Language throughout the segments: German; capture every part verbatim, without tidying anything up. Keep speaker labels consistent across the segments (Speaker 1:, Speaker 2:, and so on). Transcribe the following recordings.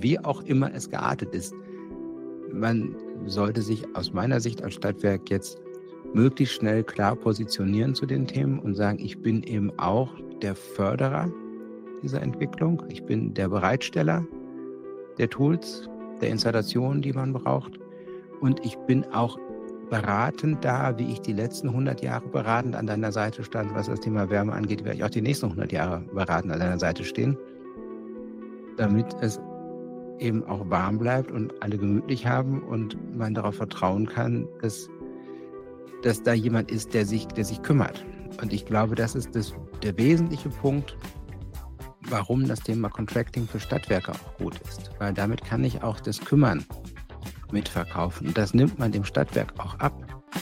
Speaker 1: wie auch immer es geartet ist. Man sollte sich aus meiner Sicht als Stadtwerk jetzt möglichst schnell klar positionieren zu den Themen und sagen, ich bin eben auch der Förderer dieser Entwicklung. Ich bin der Bereitsteller der Tools, der Installationen, die man braucht. Und ich bin auch beratend da, wie ich die letzten hundert Jahre beratend an deiner Seite stand, was das Thema Wärme angeht, werde ich auch die nächsten hundert Jahre beratend an deiner Seite stehen, damit es eben auch warm bleibt und alle gemütlich haben und man darauf vertrauen kann, dass, dass da jemand ist, der sich, der sich kümmert. Und ich glaube, das ist das, der wesentliche Punkt, warum das Thema Contracting für Stadtwerke auch gut ist. Weil damit kann ich auch das Kümmern mitverkaufen. Und das nimmt man dem Stadtwerk auch ab.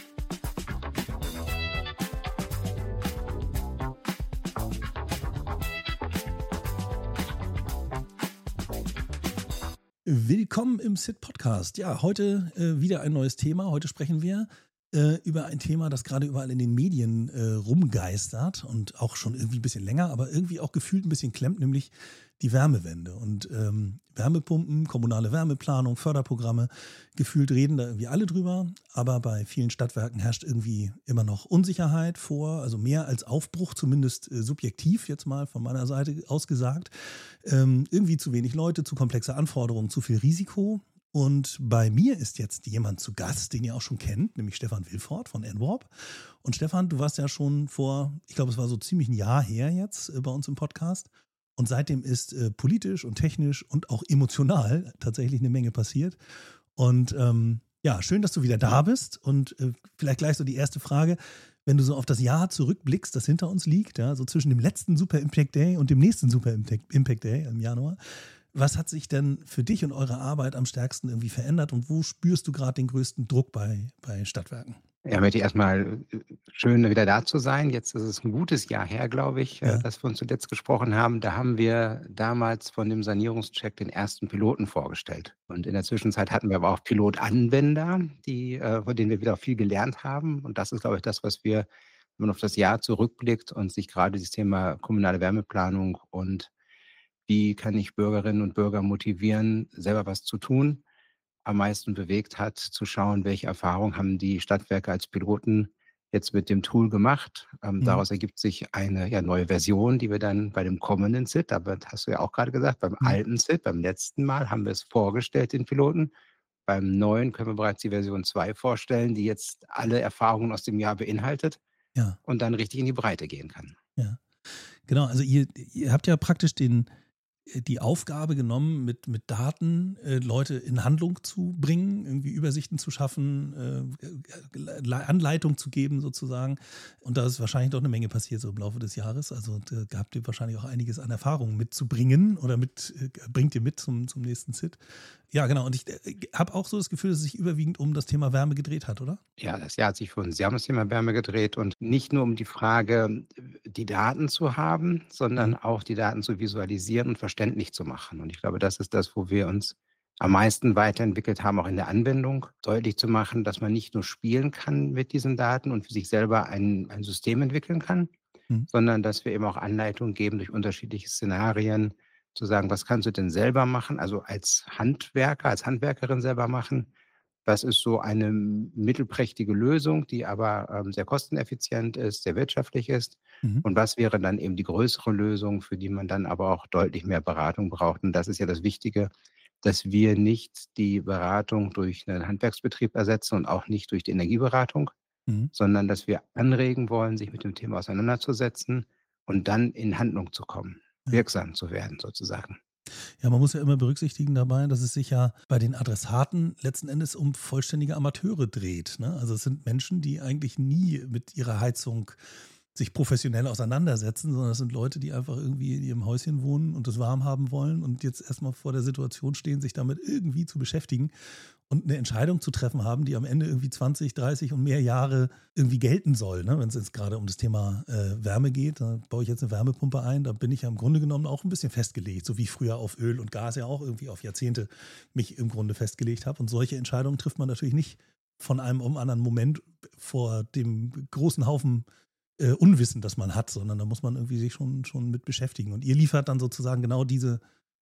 Speaker 2: Willkommen im S I T-Podcast. Ja, heute äh, wieder ein neues Thema. Heute sprechen wir äh, über ein Thema, das gerade überall in den Medien äh, rumgeistert und auch schon irgendwie ein bisschen länger, aber irgendwie auch gefühlt ein bisschen klemmt, nämlich die Wärmewende. Und ähm, Wärmepumpen, kommunale Wärmeplanung, Förderprogramme, gefühlt reden da irgendwie alle drüber, aber bei vielen Stadtwerken herrscht irgendwie immer noch Unsicherheit vor, also mehr als Aufbruch, zumindest äh, subjektiv jetzt mal von meiner Seite aus gesagt. Ähm, irgendwie zu wenig Leute, zu komplexe Anforderungen, zu viel Risiko. Und bei mir ist jetzt jemand zu Gast, den ihr auch schon kennt, nämlich Stefan Wilford von N W O R P. Und Stefan, du warst ja schon vor, ich glaube, es war so ziemlich ein Jahr her jetzt äh, bei uns im Podcast. Und seitdem ist äh, politisch und technisch und auch emotional tatsächlich eine Menge passiert. Und ähm, ja, schön, dass du wieder da bist. Und äh, vielleicht gleich so die erste Frage. Wenn du so auf das Jahr zurückblickst, das hinter uns liegt, ja, so zwischen dem letzten Super Impact Day und dem nächsten Super Impact, Impact Day im Januar, was hat sich denn für dich und eure Arbeit am stärksten irgendwie verändert und wo spürst du gerade den größten Druck bei, bei Stadtwerken?
Speaker 1: Ja, möchte ich erstmal schön wieder da zu sein. Jetzt ist es ein gutes Jahr her, glaube ich,
Speaker 2: Ja.
Speaker 1: dass wir uns zuletzt gesprochen haben. Da haben wir damals von dem Sanierungscheck den ersten Piloten vorgestellt. Und in der Zwischenzeit hatten wir aber auch Pilotanwender, die, äh, von denen wir wieder viel gelernt haben. Und das ist, glaube ich, das, was wir, wenn man auf das Jahr zurückblickt und sich gerade das Thema kommunale Wärmeplanung und wie kann ich Bürgerinnen und Bürger motivieren, selber was zu tun, am meisten bewegt hat, zu schauen, welche Erfahrungen haben die Stadtwerke als Piloten jetzt mit dem Tool gemacht. Ähm,
Speaker 2: Mhm.
Speaker 1: daraus ergibt sich eine ja, neue Version, die wir dann bei dem kommenden S I T, aber das hast du ja auch gerade gesagt, beim
Speaker 2: Mhm.
Speaker 1: alten S I T, beim letzten Mal haben wir es vorgestellt, den Piloten. Beim neuen können wir bereits die Version zwei vorstellen, die jetzt alle Erfahrungen aus dem Jahr beinhaltet
Speaker 2: Ja,
Speaker 1: und dann richtig in die Breite gehen kann.
Speaker 2: ja. Genau, also ihr, ihr habt ja praktisch den, die Aufgabe genommen, mit, mit Daten äh, Leute in Handlung zu bringen, irgendwie Übersichten zu schaffen, äh, Anleitung zu geben sozusagen. Und da ist wahrscheinlich doch eine Menge passiert so im Laufe des Jahres. Also da habt ihr wahrscheinlich auch einiges an Erfahrungen mitzubringen oder mit, äh, bringt ihr mit zum, zum nächsten S I T. Ja, genau. Und ich äh, habe auch so das Gefühl, dass es sich überwiegend um das Thema Wärme gedreht hat, oder?
Speaker 1: Ja, das Jahr hat sich für uns sehr um das Thema Wärme gedreht und nicht nur um die Frage, die Daten zu haben, sondern
Speaker 2: Mhm.
Speaker 1: auch die Daten zu visualisieren und verständlich zu machen. Und ich glaube, das ist das, wo wir uns am meisten weiterentwickelt haben, auch in der Anwendung, deutlich zu machen, dass man nicht nur spielen kann mit diesen Daten und für sich selber ein, ein System entwickeln kann,
Speaker 2: Mhm.
Speaker 1: sondern dass wir eben auch Anleitungen geben durch unterschiedliche Szenarien, zu sagen, was kannst du denn selber machen, also als Handwerker, als Handwerkerin selber machen. Das ist so eine mittelprächtige Lösung, die aber ähm, sehr kosteneffizient ist, sehr wirtschaftlich ist.
Speaker 2: Mhm.
Speaker 1: Und was wäre dann eben die größere Lösung, für die man dann aber auch deutlich mehr Beratung braucht? Und das ist ja das Wichtige, dass wir nicht die Beratung durch einen Handwerksbetrieb ersetzen und auch nicht durch die Energieberatung,
Speaker 2: Mhm.
Speaker 1: sondern dass wir anregen wollen, sich mit dem Thema auseinanderzusetzen und dann in Handlung zu kommen,
Speaker 2: Ja.
Speaker 1: wirksam zu werden sozusagen.
Speaker 2: Ja, man muss ja immer berücksichtigen dabei, dass es sich ja bei den Adressaten letzten Endes um vollständige Amateure dreht. Ne? Also es sind Menschen, die eigentlich nie mit ihrer Heizung sich professionell auseinandersetzen, sondern es sind Leute, die einfach irgendwie in ihrem Häuschen wohnen und es warm haben wollen und jetzt erstmal vor der Situation stehen, sich damit irgendwie zu beschäftigen und eine Entscheidung zu treffen haben, die am Ende irgendwie zwanzig, dreißig und mehr Jahre irgendwie gelten soll. Ne? Wenn es jetzt gerade um das Thema äh, Wärme geht, da baue ich jetzt eine Wärmepumpe ein, da bin ich ja im Grunde genommen auch ein bisschen festgelegt, so wie ich früher auf Öl und Gas ja auch irgendwie auf Jahrzehnte mich im Grunde festgelegt habe. Und solche Entscheidungen trifft man natürlich nicht von einem um anderen Moment vor dem großen Haufen äh, Unwissen, das man hat, sondern da muss man irgendwie sich schon, schon mit beschäftigen. Und ihr liefert dann sozusagen genau diese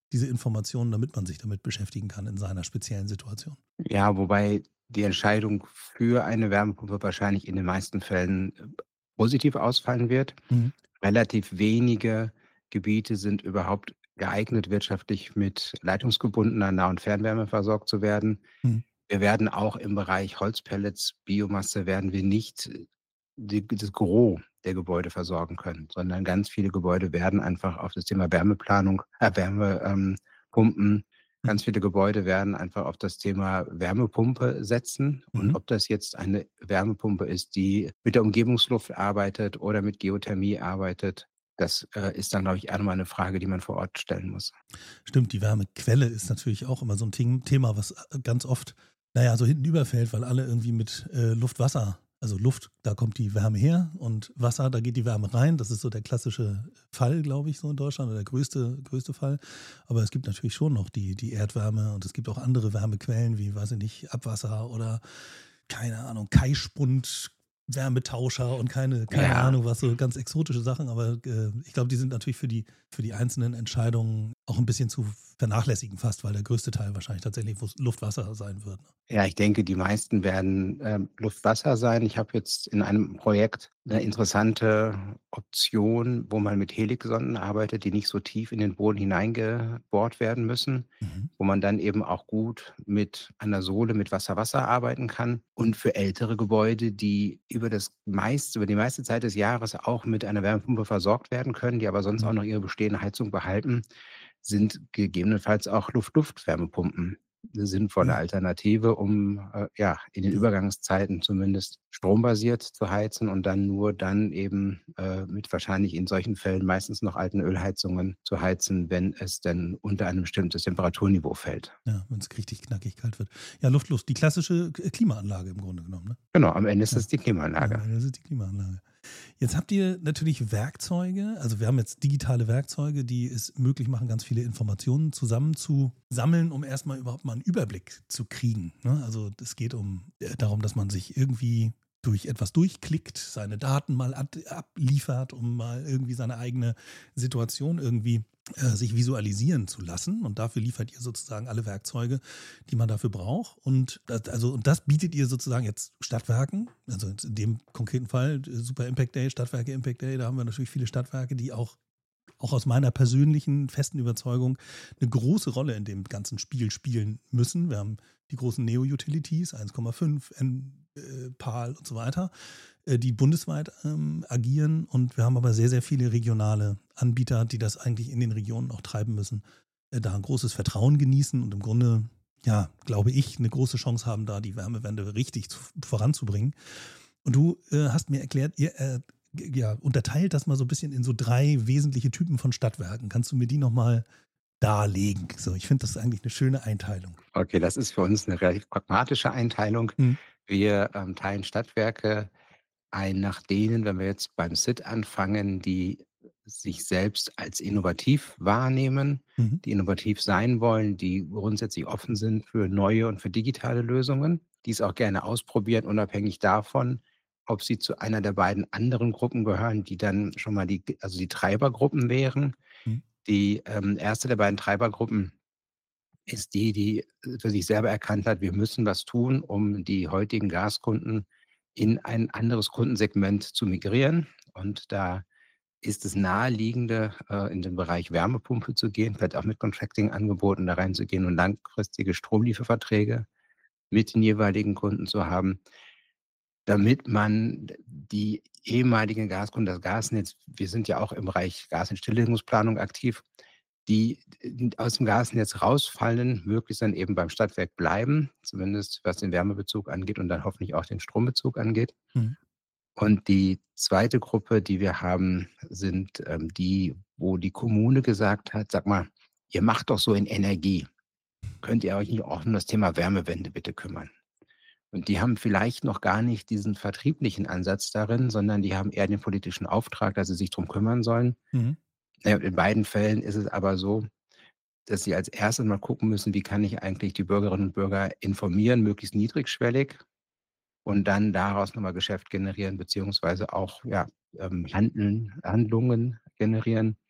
Speaker 2: diese Informationen, damit man sich damit beschäftigen kann in seiner speziellen Situation.
Speaker 1: Ja, wobei die Entscheidung für eine Wärmepumpe wahrscheinlich in den meisten Fällen äh, positiv ausfallen wird.
Speaker 2: Mhm.
Speaker 1: Relativ wenige Gebiete sind überhaupt geeignet, wirtschaftlich mit leitungsgebundener Nah- und Fernwärme versorgt zu werden.
Speaker 2: Mhm.
Speaker 1: Wir werden auch im Bereich Holzpellets, Biomasse werden wir nicht äh, die das Gros der Gebäude versorgen können, sondern ganz viele Gebäude werden einfach auf das Thema Wärmeplanung äh, Wärme ähm, Pumpen
Speaker 2: Mhm.
Speaker 1: ganz viele Gebäude werden einfach auf das Thema Wärmepumpe setzen. Und
Speaker 2: Mhm.
Speaker 1: ob das jetzt eine Wärmepumpe ist, die mit der Umgebungsluft arbeitet oder mit Geothermie arbeitet, das, äh, ist dann, glaube ich, eher noch mal 'ne Frage, die man vor Ort stellen muss.
Speaker 2: Stimmt, die Wärmequelle ist natürlich auch immer so ein Thing Thema, was, äh, ganz oft, naja, so hinten überfällt, weil alle irgendwie mit, äh, Luft, Wasser, also Luft, da kommt die Wärme her, und Wasser, da geht die Wärme rein. Das ist so der klassische Fall, glaube ich, so in Deutschland, oder der größte größte Fall. Aber es gibt natürlich schon noch die die Erdwärme, und es gibt auch andere Wärmequellen wie, weiß ich nicht, Abwasser oder, keine Ahnung, Kaispund, Wärmetauscher und keine keine
Speaker 1: Ja.
Speaker 2: Ahnung was, so ganz exotische Sachen, aber, äh, ich glaube, die sind natürlich für die für die einzelnen Entscheidungen auch ein bisschen zu vernachlässigen fast, weil der größte Teil wahrscheinlich tatsächlich Wus Luft, Wasser sein wird, ne?
Speaker 1: Ja, ich denke, die meisten werden, ähm, Luft-Wasser sein. Ich habe jetzt in einem Projekt eine interessante Option, wo man mit Helixsonden arbeitet, die nicht so tief in den Boden hineingebohrt werden müssen,
Speaker 2: Mhm.
Speaker 1: wo man dann eben auch gut mit einer Sohle mit Wasser-Wasser arbeiten kann. Und für ältere Gebäude, die über das meiste über die meiste Zeit des Jahres auch mit einer Wärmepumpe versorgt werden können, die aber sonst
Speaker 2: Mhm.
Speaker 1: auch noch ihre bestehende Heizung behalten, sind gegebenenfalls auch Luft-Luft-Wärmepumpen 'ne sinnvolle
Speaker 2: Ja,
Speaker 1: Alternative, um, äh, ja, in den
Speaker 2: ja.
Speaker 1: Übergangszeiten zumindest strombasiert zu heizen und dann nur dann eben, äh, mit wahrscheinlich in solchen Fällen meistens noch alten Ölheizungen zu heizen, wenn es denn unter ein bestimmtes Temperaturniveau fällt.
Speaker 2: Ja, wenn's richtig knackig kalt wird. Ja, Luft, Luft, die klassische K Klimaanlage im Grunde genommen, ne?
Speaker 1: Genau, am Ende ist
Speaker 2: Ja,
Speaker 1: es die
Speaker 2: ja,
Speaker 1: Klimaanlage.
Speaker 2: das ist die Klimaanlage. Jetzt habt ihr natürlich Werkzeuge, also wir haben jetzt digitale Werkzeuge, die es möglich machen, ganz viele Informationen zusammenzusammeln, um erstmal überhaupt mal einen Überblick zu kriegen, ne? Also, es geht um äh, darum, dass man sich irgendwie durch etwas durchklickt, seine Daten mal ad abliefert, um mal irgendwie seine eigene Situation irgendwie, äh, sich visualisieren zu lassen. Und dafür liefert ihr sozusagen alle Werkzeuge, die man dafür braucht. Und das, also, und das bietet ihr sozusagen jetzt Stadtwerken, also jetzt in dem konkreten Fall äh, Super Impact Day, Stadtwerke Impact Day, da haben wir natürlich viele Stadtwerke, die auch, auch aus meiner persönlichen festen Überzeugung eine große Rolle in dem ganzen Spiel spielen müssen. Wir haben die großen Neo-Utilities, eins Komma fünf, N, äh, PAL und so weiter, äh, die bundesweit ähm, agieren. Und wir haben aber sehr, sehr viele regionale Anbieter, die das eigentlich in den Regionen auch treiben müssen, äh, da ein großes Vertrauen genießen und im Grunde, ja, glaube ich, eine große Chance haben, da die Wärmewende richtig zu, voranzubringen. Und du äh, hast mir erklärt, ihr äh, g- ja, unterteilt das mal so ein bisschen in so drei wesentliche Typen von Stadtwerken. Kannst du mir die nochmal darlegen? So, ich finde das eigentlich eine schöne Einteilung.
Speaker 1: Okay, das ist für uns eine relativ pragmatische Einteilung.
Speaker 2: Mhm.
Speaker 1: Wir, ähm, teilen Stadtwerke ein nach denen, wenn wir jetzt beim S I T anfangen, die sich selbst als innovativ wahrnehmen,
Speaker 2: Mhm.
Speaker 1: die innovativ sein wollen, die grundsätzlich offen sind für neue und für digitale Lösungen, die es auch gerne ausprobieren, unabhängig davon, ob sie zu einer der beiden anderen Gruppen gehören, die dann schon mal die also die Treibergruppen wären.
Speaker 2: Mhm.
Speaker 1: Die, ähm, erste der beiden Treibergruppen ist die, die äh, für sich selber erkannt hat, wir müssen was tun, um die heutigen Gaskunden in ein anderes Kundensegment zu migrieren. Und da ist es naheliegende, äh, in den Bereich Wärmepumpe zu gehen, vielleicht auch mit Contracting-Angeboten da reinzugehen und langfristige Stromlieferverträge mit den jeweiligen Kunden zu haben, damit man die ehemaligen Gaskunden, das Gasnetz, wir sind ja auch im Bereich Gasentstilllegungsplanung aktiv, die d aus dem Gasnetz rausfallen, möglichst dann eben beim Stadtwerk bleiben, zumindest was den Wärmebezug angeht und dann hoffentlich auch den Strombezug angeht.
Speaker 2: Mhm.
Speaker 1: Und die zweite Gruppe, die wir haben, sind, ähm, die, wo die Kommune gesagt hat: „Sag mal, ihr macht doch so in Energie. Könnt ihr euch nicht auch um das Thema Wärmewende bitte kümmern?“ Und die haben vielleicht noch gar nicht diesen vertrieblichen Ansatz darin, sondern die haben eher den politischen Auftrag, dass sie sich drum kümmern sollen.
Speaker 2: Mhm.
Speaker 1: Na ja, und in beiden Fällen ist es aber so, dass sie als Erstes mal gucken müssen, wie kann ich eigentlich die Bürgerinnen und Bürger informieren, möglichst niedrigschwellig und dann daraus noch mal Geschäft generieren beziehungsweise auch, ja, ähm, Handeln Handlungen generieren.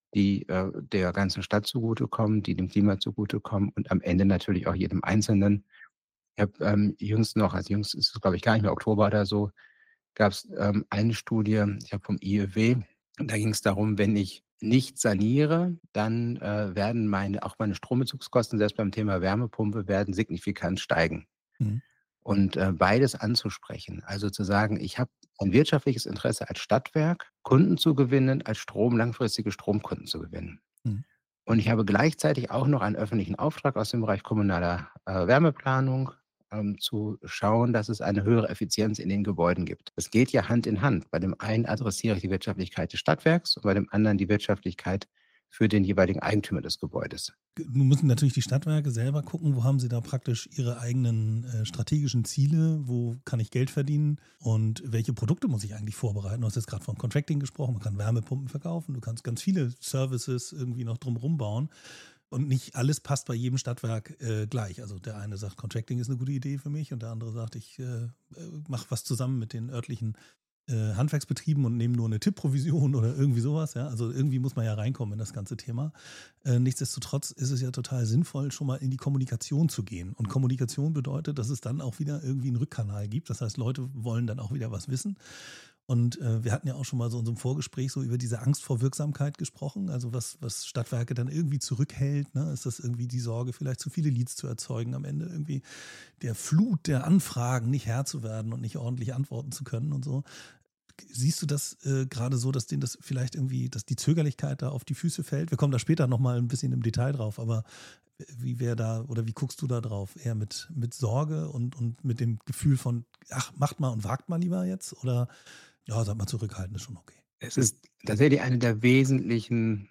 Speaker 1: die äh, der ganzen Stadt zugutekommen, die dem Klima zugutekommen und am Ende natürlich auch jedem Einzelnen. Ich habe ähm, jüngst noch, also jüngst ist es, glaube ich, gar nicht mehr, Oktober oder so, gab es ähm, eine Studie, ich habe vom I E W, und da ging es darum, wenn ich nicht saniere, dann äh, werden meine auch meine Strombezugskosten, selbst beim Thema Wärmepumpe, werden signifikant steigen.
Speaker 2: Mhm.
Speaker 1: Und äh, beides anzusprechen, also zu sagen, ich habe ein wirtschaftliches Interesse als Stadtwerk, Kunden zu gewinnen, als Strom langfristige Stromkunden zu gewinnen.
Speaker 2: Mhm.
Speaker 1: Und ich habe gleichzeitig auch noch einen öffentlichen Auftrag aus dem Bereich kommunaler äh, Wärmeplanung, ähm, zu schauen, dass es eine höhere Effizienz in den Gebäuden gibt. Das geht ja Hand in Hand. Bei dem einen adressiere ich die Wirtschaftlichkeit des Stadtwerks und bei dem anderen die Wirtschaftlichkeit für den jeweiligen Eigentümer des Gebäudes.
Speaker 2: Nun müssen natürlich die Stadtwerke selber gucken, wo haben sie da praktisch ihre eigenen äh, strategischen Ziele, wo kann ich Geld verdienen und welche Produkte muss ich eigentlich vorbereiten. Du hast jetzt gerade von Contracting gesprochen, man kann Wärmepumpen verkaufen, du kannst ganz viele Services irgendwie noch drumherum bauen und nicht alles passt bei jedem Stadtwerk äh, gleich. Also der eine sagt, Contracting ist eine gute Idee für mich und der andere sagt, ich äh, mache was zusammen mit den örtlichen äh, Handwerksbetrieben und nehmen nur eine Tippprovision oder irgendwie sowas. Ja? Also irgendwie muss man ja reinkommen in das ganze Thema. Äh, nichtsdestotrotz ist es ja total sinnvoll, schon mal in die Kommunikation zu gehen. Und Kommunikation bedeutet, dass es dann auch wieder irgendwie einen Rückkanal gibt. Das heißt, Leute wollen dann auch wieder was wissen. Und äh, wir hatten ja auch schon mal so in unserem Vorgespräch so über diese Angst vor Wirksamkeit gesprochen. Also was, was Stadtwerke dann irgendwie zurückhält. Ne? Ist das irgendwie die Sorge, vielleicht zu viele Leads zu erzeugen, am Ende irgendwie der Flut der Anfragen nicht Herr zu werden und nicht ordentlich antworten zu können und so. Siehst du das äh, gerade so, dass denen das vielleicht irgendwie, dass die Zögerlichkeit da auf die Füße fällt? Wir kommen da später nochmal ein bisschen im Detail drauf, aber wie wäre da, oder wie guckst du da drauf? Eher mit, mit Sorge und, und mit dem Gefühl von, ach, macht mal und wagt mal lieber jetzt? Oder, ja, sag mal, zurückhalten ist schon okay.
Speaker 1: Es ist tatsächlich eine der wesentlichen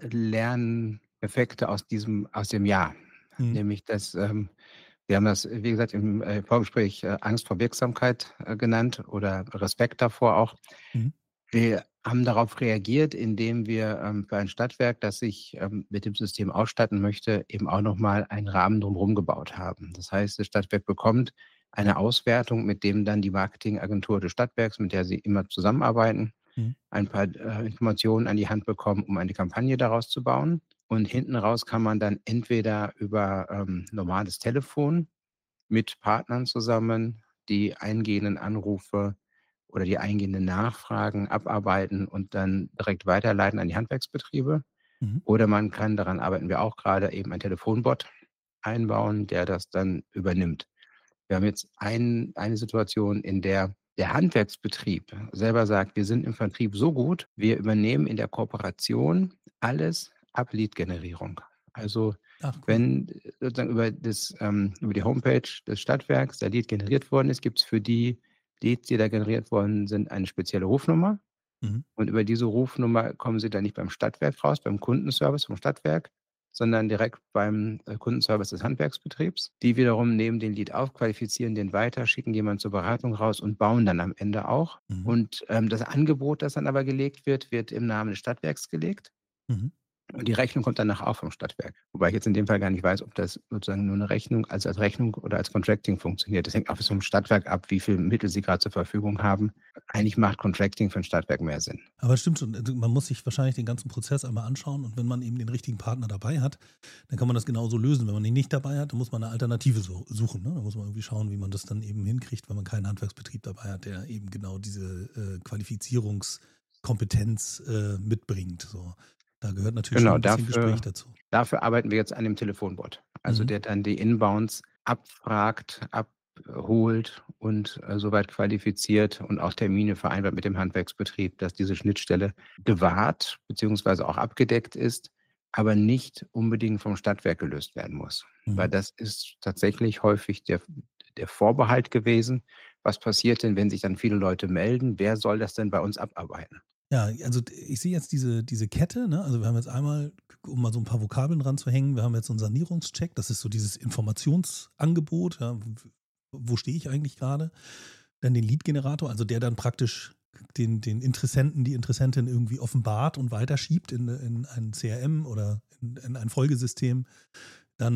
Speaker 1: Lerneffekte aus diesem aus dem Jahr,
Speaker 2: Mhm.
Speaker 1: nämlich dass, ähm wir haben das, wie gesagt, im äh, Vorgespräch äh, Angst vor Wirksamkeit äh, genannt oder Respekt davor auch.
Speaker 2: Mhm.
Speaker 1: Wir haben darauf reagiert, indem wir ähm, für ein Stadtwerk, das sich ähm, mit dem System ausstatten möchte, eben auch noch mal einen Rahmen drumherum gebaut haben. Das heißt, das Stadtwerk bekommt eine Auswertung, mit dem dann die Marketingagentur des Stadtwerks, mit der sie immer zusammenarbeiten,
Speaker 2: Mhm.
Speaker 1: ein paar äh, Informationen an die Hand bekommen, um eine Kampagne daraus zu bauen. Und hinten raus kann man dann entweder über ähm, normales Telefon mit Partnern zusammen die eingehenden Anrufe oder die eingehenden Nachfragen abarbeiten und dann direkt weiterleiten an die Handwerksbetriebe.
Speaker 2: Mhm.
Speaker 1: Oder man kann, daran arbeiten wir auch gerade, eben ein Telefonbot einbauen, der das dann übernimmt. Wir haben jetzt ein, eine Situation, in der der Handwerksbetrieb selber sagt, wir sind im Vertrieb so gut, wir übernehmen in der Kooperation alles ab Lead-Generierung. Also
Speaker 2: Ach, cool.
Speaker 1: wenn äh, sozusagen über, das, ähm, über die Homepage des Stadtwerks der Lead generiert worden ist, gibt es für die Leads, die da generiert worden sind, eine spezielle Rufnummer.
Speaker 2: Mhm.
Speaker 1: Und über diese Rufnummer kommen Sie dann nicht beim Stadtwerk raus, beim Kundenservice vom Stadtwerk, sondern direkt beim äh, Kundenservice des Handwerksbetriebs. Die wiederum nehmen den Lead auf, qualifizieren den weiter, schicken jemanden zur Beratung raus und bauen dann am Ende auch.
Speaker 2: Mhm.
Speaker 1: Und ähm, das Angebot, das dann aber gelegt wird, wird im Namen des Stadtwerks gelegt.
Speaker 2: Mhm.
Speaker 1: Und die Rechnung kommt danach auch vom Stadtwerk. Wobei ich jetzt in dem Fall gar nicht weiß, ob das sozusagen nur eine Rechnung als, als Rechnung oder als Contracting funktioniert. Das hängt auch vom Stadtwerk ab, wie viele Mittel sie gerade zur Verfügung haben. Eigentlich macht Contracting für ein Stadtwerk mehr Sinn.
Speaker 2: Aber es stimmt schon, also man muss sich wahrscheinlich den ganzen Prozess einmal anschauen und wenn man eben den richtigen Partner dabei hat, dann kann man das genauso lösen. Wenn man ihn nicht dabei hat, dann muss man eine Alternative so, suchen. Ne? Da muss man irgendwie schauen, wie man das dann eben hinkriegt, wenn man keinen Handwerksbetrieb dabei hat, der eben genau diese äh, Qualifizierungskompetenz äh, mitbringt. So. Da gehört natürlich schon
Speaker 1: Genau,
Speaker 2: ein bisschen Gespräch
Speaker 1: dafür,
Speaker 2: dazu.
Speaker 1: dafür arbeiten wir jetzt an dem Telefonbot. Also
Speaker 2: Mhm.
Speaker 1: der dann die Inbounds abfragt, abholt und äh, soweit qualifiziert und auch Termine vereinbart mit dem Handwerksbetrieb, dass diese Schnittstelle gewahrt bzw. auch abgedeckt ist, aber nicht unbedingt vom Stadtwerk gelöst werden muss. Weil
Speaker 2: Mhm.
Speaker 1: das ist tatsächlich häufig der, der Vorbehalt gewesen. Was passiert denn, wenn sich dann viele Leute melden? Wer soll das denn bei uns abarbeiten?
Speaker 2: Ja, also ich sehe jetzt diese, diese Kette, ne? Also wir haben jetzt einmal, um mal so ein paar Vokabeln dran zu hängen, wir haben jetzt so einen Sanierungscheck, das ist so dieses Informationsangebot, ja, wo stehe ich eigentlich gerade? Dann den Lead-Generator, also der dann praktisch den, den Interessenten, die Interessentin irgendwie offenbart und weiterschiebt in, in ein C R M oder in, in ein Folgesystem. Dann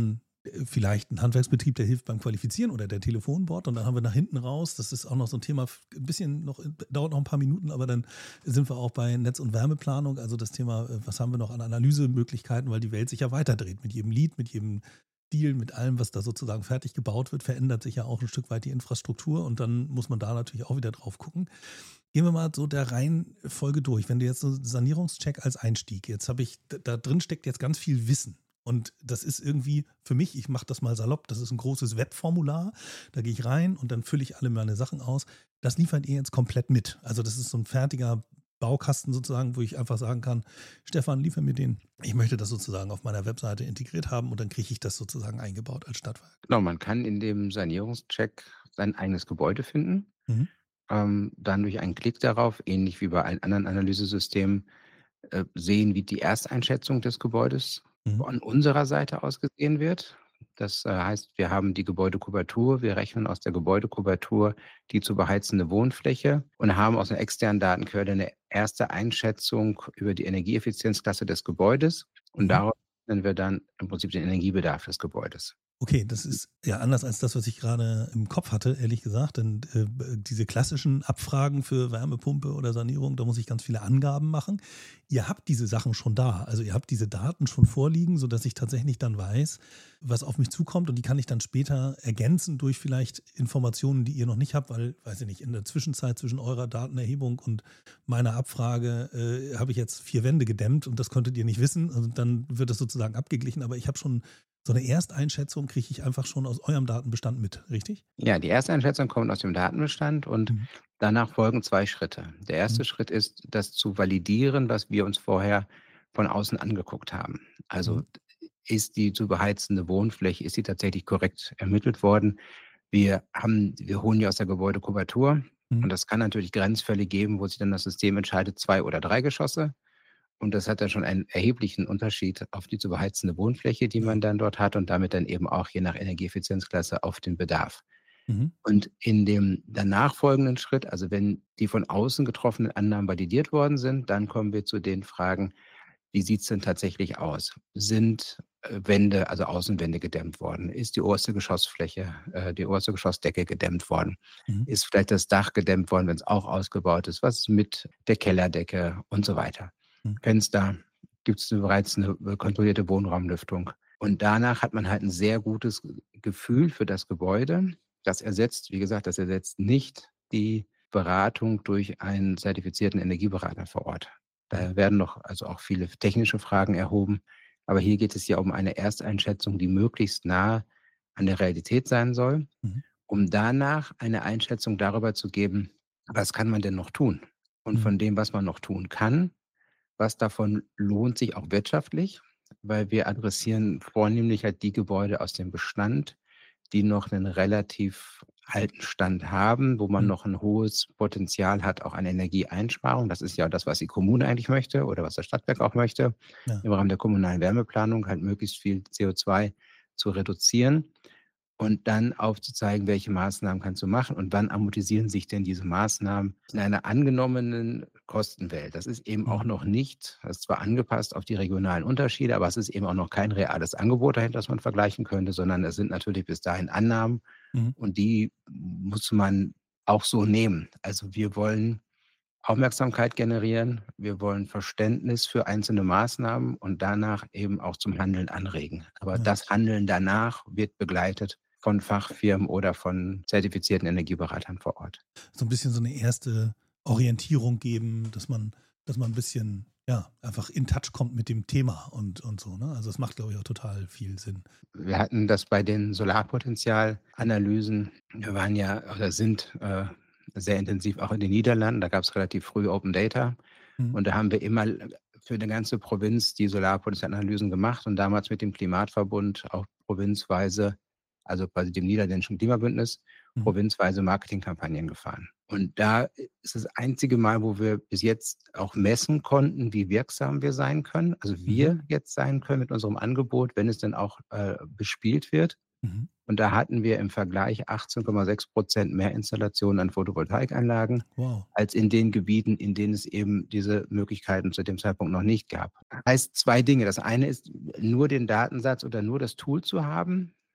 Speaker 2: äh, vielleicht ein Handwerksbetrieb, der hilft beim Qualifizieren oder der Telefonbot und dann haben wir nach hinten raus, das ist auch noch so ein Thema, f- ein bisschen noch, dauert noch ein paar Minuten, aber dann sind wir auch bei Netz- und Wärmeplanung, also das Thema, äh, was haben wir noch an Analysemöglichkeiten, weil die Welt sich ja weiterdreht. Mit jedem Lied, mit jedem Deal, mit allem, was da sozusagen fertig gebaut wird, verändert sich ja auch ein Stück weit die Infrastruktur und dann muss man da natürlich auch wieder drauf gucken. Gehen wir mal so der Reihenfolge durch. Wenn du jetzt so Sanierungscheck als Einstieg, jetzt habe ich, da da drin steckt jetzt ganz viel Wissen. Und das ist irgendwie für mich, ich mache das mal salopp, das ist ein großes Webformular. Da gehe ich rein und dann fülle ich alle meine Sachen aus. Das liefert ihr jetzt komplett mit. Also das ist so ein fertiger Baukasten sozusagen, wo ich einfach sagen kann, Stefan, liefer mir den. Ich möchte das sozusagen auf meiner Webseite integriert haben und dann kriege ich das sozusagen eingebaut als Stadtwerk.
Speaker 1: Genau, man kann in dem Sanierungscheck sein eigenes Gebäude finden,
Speaker 2: Mhm.
Speaker 1: ähm, dann durch einen Klick darauf, ähnlich wie bei allen anderen Analysesystemen, äh, sehen, wie die Ersteinschätzung des Gebäudes
Speaker 2: Mhm.
Speaker 1: von unserer Seite aus gesehen wird. Das äh, heißt, wir haben die Gebäudekubatur, wir rechnen aus der Gebäudekubatur die zu beheizende Wohnfläche und haben aus einer externen Datenquelle eine erste Einschätzung über die Energieeffizienzklasse des Gebäudes und
Speaker 2: Mhm.
Speaker 1: daraus rechnen wir dann im Prinzip den Energiebedarf des Gebäudes.
Speaker 2: Okay, das ist ja anders als das, was ich gerade im Kopf hatte, ehrlich gesagt. Denn äh, diese klassischen Abfragen für Wärmepumpe oder Sanierung, da muss ich ganz viele Angaben machen. Ihr habt diese Sachen schon da. Also ihr habt diese Daten schon vorliegen, sodass ich tatsächlich dann weiß, was auf mich zukommt. Und die kann ich dann später ergänzen durch vielleicht Informationen, die ihr noch nicht habt, weil, weiß ich nicht, in der Zwischenzeit zwischen eurer Datenerhebung und meiner Abfrage äh, habe ich jetzt vier Wände gedämmt und das konntet ihr nicht wissen. Also dann wird das sozusagen abgeglichen. Aber ich habe schon so eine Ersteinschätzung kriege ich einfach schon aus eurem Datenbestand mit, richtig?
Speaker 1: Ja, die erste Einschätzung kommt aus dem Datenbestand und
Speaker 2: Mhm.
Speaker 1: danach folgen zwei Schritte. Der
Speaker 2: Mhm.
Speaker 1: erste Schritt ist, das zu validieren, was wir uns vorher von außen angeguckt haben.
Speaker 2: Mhm.
Speaker 1: Also ist die zu beheizende Wohnfläche, ist sie tatsächlich korrekt ermittelt worden? Wir haben wir holen die aus der Gebäudekubatur
Speaker 2: Mhm.
Speaker 1: und das kann natürlich Grenzfälle geben, wo sich dann das System entscheidet, zwei oder drei Geschosse. Und das hat dann schon einen erheblichen Unterschied auf die zu beheizende Wohnfläche, die
Speaker 2: Ja.
Speaker 1: man dann dort hat und damit dann eben auch je nach Energieeffizienzklasse auf den Bedarf.
Speaker 2: Mhm.
Speaker 1: Und in dem danach folgenden Schritt, also wenn die von außen getroffenen Annahmen validiert worden sind, dann kommen wir zu den Fragen: Wie sieht's denn tatsächlich aus? Sind, äh, Wände, also Außenwände gedämmt worden? Ist die oberste Geschossfläche, äh, die oberste Geschossdecke gedämmt worden?
Speaker 2: Mhm.
Speaker 1: Ist vielleicht das Dach gedämmt worden, wenn es auch ausgebaut ist? Was ist mit der Kellerdecke und so weiter?
Speaker 2: Mhm.
Speaker 1: Fenster, gibt's bereits eine äh, kontrollierte Wohnraumlüftung? Und danach hat man halt ein sehr gutes Gefühl für das Gebäude. Das ersetzt, wie gesagt, das ersetzt nicht die Beratung durch einen zertifizierten Energieberater vor Ort.
Speaker 2: Mhm.
Speaker 1: Da werden noch also auch viele technische Fragen erhoben. Aber hier geht es ja um eine Ersteinschätzung, die möglichst nah an der Realität sein soll,
Speaker 2: Mhm.
Speaker 1: um danach eine Einschätzung darüber zu geben, was kann man denn noch tun? Und
Speaker 2: Mhm.
Speaker 1: von dem, was man noch tun kann, was davon lohnt sich auch wirtschaftlich, weil wir adressieren vornehmlich halt die Gebäude aus dem Bestand, die noch einen relativ alten Stand haben, wo man
Speaker 2: Mhm.
Speaker 1: noch ein hohes Potenzial hat, auch an Energieeinsparung. Das ist ja das, was die Kommune eigentlich möchte oder was das Stadtwerk auch möchte,
Speaker 2: Ja.
Speaker 1: im Rahmen der kommunalen Wärmeplanung halt möglichst viel C O zwei zu reduzieren und dann aufzuzeigen, welche Maßnahmen kannst du machen und wann amortisieren sich denn diese Maßnahmen in einer angenommenen Kostenwelt. Das ist eben auch
Speaker 2: Mhm.
Speaker 1: noch nicht, das ist zwar angepasst auf die regionalen Unterschiede, aber es ist eben auch noch kein reales Angebot dahinter, das man vergleichen könnte, sondern es sind natürlich bis dahin Annahmen
Speaker 2: Mhm.
Speaker 1: und die muss man auch so nehmen. Also wir wollen Aufmerksamkeit generieren, wir wollen Verständnis für einzelne Maßnahmen und danach eben auch zum Handeln anregen. Aber
Speaker 2: Ja.
Speaker 1: das Handeln danach wird begleitet von Fachfirmen oder von zertifizierten Energieberatern vor Ort.
Speaker 2: So ein bisschen so eine erste Orientierung geben, dass man dass man ein bisschen, ja, einfach in Touch kommt mit dem Thema und und so, ne? Also, das macht, glaube ich, auch total viel Sinn.
Speaker 1: Wir hatten das bei den Solarpotenzialanalysen. Wir waren ja oder sind, äh, sehr intensiv auch in den Niederlanden. Da gab es relativ früh Open Data
Speaker 2: Mhm.
Speaker 1: und da haben wir immer für eine ganze Provinz die Solarpotenzialanalysen gemacht und damals mit dem Klimatverbund auch provinzweise, also quasi dem niederländischen Klimabündnis,
Speaker 2: Mhm.
Speaker 1: provinzweise Marketingkampagnen gefahren. Und da ist das einzige Mal, wo wir bis jetzt auch messen konnten, wie wirksam wir sein können. Also
Speaker 2: Mhm.
Speaker 1: wir jetzt sein können mit unserem Angebot, wenn es denn auch äh, bespielt wird.
Speaker 2: Mhm.
Speaker 1: Und da hatten wir im Vergleich achtzehn Komma sechs Prozent mehr Installationen an Photovoltaikanlagen
Speaker 2: Wow.
Speaker 1: als in den Gebieten, in denen es eben diese Möglichkeiten zu dem Zeitpunkt noch nicht gab. Heißt zwei Dinge. Das eine ist, nur den Datensatz oder nur das Tool zu haben,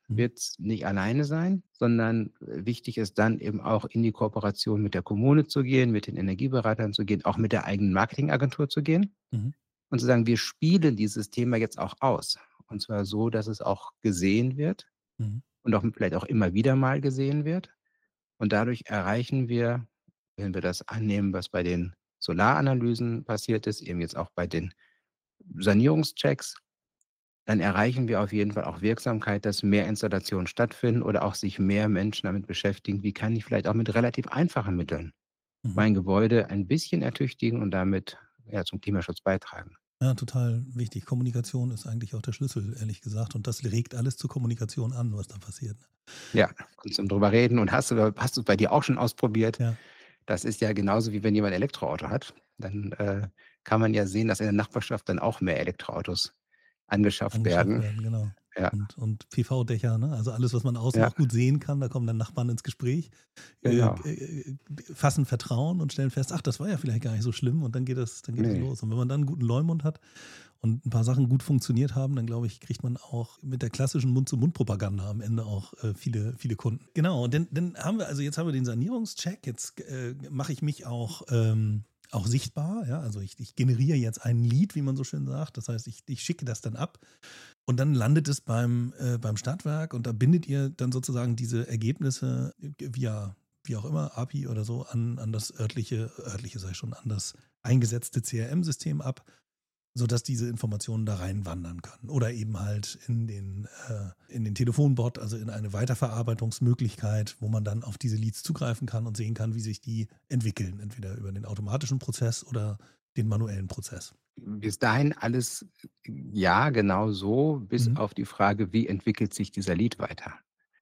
Speaker 2: Mhm.
Speaker 1: wird es nicht alleine sein, sondern äh, wichtig ist dann eben auch in die Kooperation mit der Kommune zu gehen, mit den Energieberatern zu gehen, auch mit der eigenen Marketingagentur zu gehen
Speaker 2: Mhm.
Speaker 1: und zu sagen: „Wir spielen dieses Thema jetzt auch aus.“ Und zwar so, dass es auch gesehen wird
Speaker 2: Mhm.
Speaker 1: und auch vielleicht auch immer wieder mal gesehen wird. Und dadurch erreichen wir, wenn wir das annehmen, was bei den Solaranalysen passiert ist, eben jetzt auch bei den Sanierungschecks, dann erreichen wir auf jeden Fall auch Wirksamkeit, dass mehr Installationen stattfinden oder auch sich mehr Menschen damit beschäftigen, wie kann ich vielleicht auch mit relativ einfachen Mitteln
Speaker 2: Mhm.
Speaker 1: mein Gebäude ein bisschen ertüchtigen und damit, ja, zum Klimaschutz beitragen.
Speaker 2: Ja, total wichtig. Kommunikation ist eigentlich auch der Schlüssel, ehrlich gesagt. Und das regt alles zur Kommunikation an, was da passiert, ne?
Speaker 1: Ja, kannst du drüber reden und hast du hast du's bei dir auch schon ausprobiert?
Speaker 2: Ja,
Speaker 1: Das ist ja genauso, wie wenn jemand 'n Elektroauto hat, dann, äh, kann man ja sehen, dass in der Nachbarschaft dann auch mehr Elektroautos angeschafft
Speaker 2: angeschafft
Speaker 1: werden.
Speaker 2: werden, genau.
Speaker 1: Ja,
Speaker 2: Und und P V-Dächer, ne? Also alles, was man außen
Speaker 1: ja,
Speaker 2: auch gut sehen kann, da kommen dann Nachbarn ins Gespräch, äh,
Speaker 1: genau.
Speaker 2: äh, fassen Vertrauen und stellen fest: „Ach, das war ja vielleicht gar nicht so schlimm“, und dann geht das dann geht das
Speaker 1: Ne,
Speaker 2: los. Und wenn man dann 'n guten Leumund hat und ein paar Sachen gut funktioniert haben, dann glaube ich, kriegt man auch mit der klassischen Mund-zu-Mund-Propaganda am Ende auch, äh, viele viele Kunden. Genau, und dann dann haben wir also jetzt haben wir den Sanierungscheck, jetzt, äh, mache ich mich auch, ähm auch sichtbar, ja? Also, ich ich generiere jetzt ein Lead, wie man so schön sagt. Das heißt, ich ich schicke das dann ab und dann landet es beim äh, beim Stadtwerk und da bindet ihr dann sozusagen diese Ergebnisse via wie auch immer, A P I oder so an an das örtliche örtliche sage ich schon, an das eingesetzte C R M-System ab, sodass diese Informationen da reinwandern können oder eben halt in den, äh, in den Telefonbot, also in eine Weiterverarbeitungsmöglichkeit, wo man dann auf diese Leads zugreifen kann und sehen kann, wie sich die entwickeln, entweder über den automatischen Prozess oder den manuellen Prozess.
Speaker 1: bis dahin alles ja, genau so, bis
Speaker 2: Mhm.
Speaker 1: auf die Frage, wie entwickelt sich dieser Lied weiter?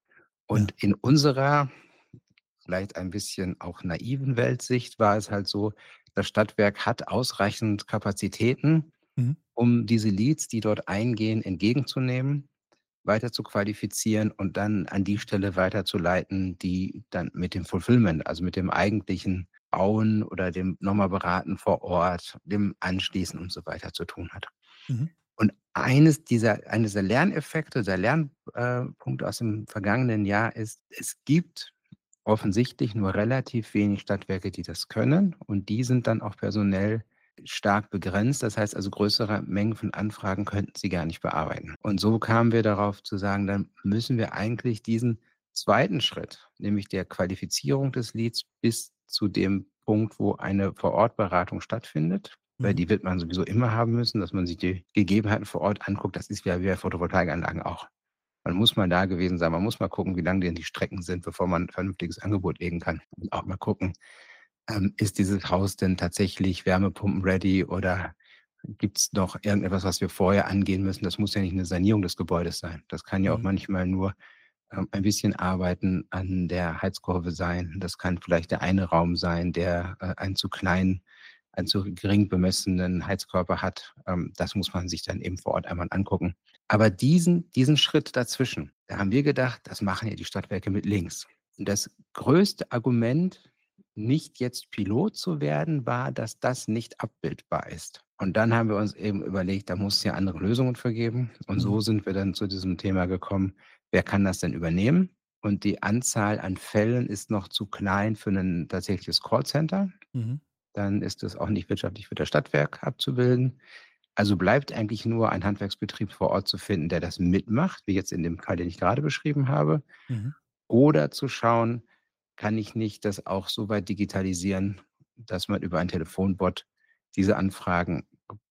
Speaker 1: Und
Speaker 2: Ja.
Speaker 1: in unserer vielleicht ein bisschen auch naiven Weltsicht war es halt so, das Stadtwerk hat ausreichend Kapazitäten,
Speaker 2: Mhm.
Speaker 1: um diese Leads, die dort eingehen, entgegenzunehmen, weiter zu qualifizieren und dann an die Stelle weiterzuleiten, die dann mit dem Fulfillment, also mit dem eigentlichen Bauen oder dem nochmal Beraten vor Ort, dem Anschließen und so weiter zu tun hat.
Speaker 2: Mhm.
Speaker 1: Und eines dieser eines der Lerneffekte, der Lernpunkte äh, Punkte aus dem vergangenen Jahr ist, es gibt offensichtlich nur relativ wenig Stadtwerke, die das können, und die sind dann auch personell stark begrenzt. Das heißt also, größere Mengen von Anfragen könnten sie gar nicht bearbeiten. Und so kamen wir darauf zu sagen, dann müssen wir eigentlich diesen zweiten Schritt, nämlich der Qualifizierung des Leads bis zu dem Punkt, wo eine Vorortberatung stattfindet, weil
Speaker 2: Mhm.
Speaker 1: die wird man sowieso immer haben müssen, dass man sich die Gegebenheiten vor Ort anguckt. Das ist ja wie bei Photovoltaikanlagen auch. Man muss mal da gewesen sein. Man muss mal gucken, wie lang denn die Strecken sind, bevor man 'n vernünftiges Angebot legen kann. Und auch mal gucken, ähm, ist dieses Haus denn tatsächlich wärmepumpen-ready oder gibt's noch irgendetwas, was wir vorher angehen müssen? Das muss ja nicht 'ne Sanierung des Gebäudes sein. Das kann ja auch
Speaker 2: Mhm.
Speaker 1: manchmal nur, ähm, ein bisschen Arbeiten an der Heizkurve sein. Das kann vielleicht der eine Raum sein, der, äh, einen zu kleinen einen zu gering bemessenen Heizkörper hat. Ähm, das muss man sich dann eben vor Ort einmal angucken. Aber diesen diesen Schritt dazwischen, da haben wir gedacht, das machen ja die Stadtwerke mit links. Und das größte Argument, nicht jetzt Pilot zu werden, war, dass das nicht abbildbar ist. Und dann haben wir uns eben überlegt, da muss es ja andere Lösungen für geben. Und
Speaker 2: Mhm.
Speaker 1: so sind wir dann zu diesem Thema gekommen, wer kann das denn übernehmen? Und die Anzahl an Fällen ist noch zu klein für ein tatsächliches Callcenter.
Speaker 2: Mhm.
Speaker 1: Dann ist es auch nicht wirtschaftlich für das Stadtwerk abzubilden. Also bleibt eigentlich nur ein Handwerksbetrieb vor Ort zu finden, der das mitmacht, wie jetzt in dem Fall, den ich gerade beschrieben habe.
Speaker 2: Mhm.
Speaker 1: Oder zu schauen, kann ich nicht das auch so weit digitalisieren, dass man über ein Telefonbot diese Anfragen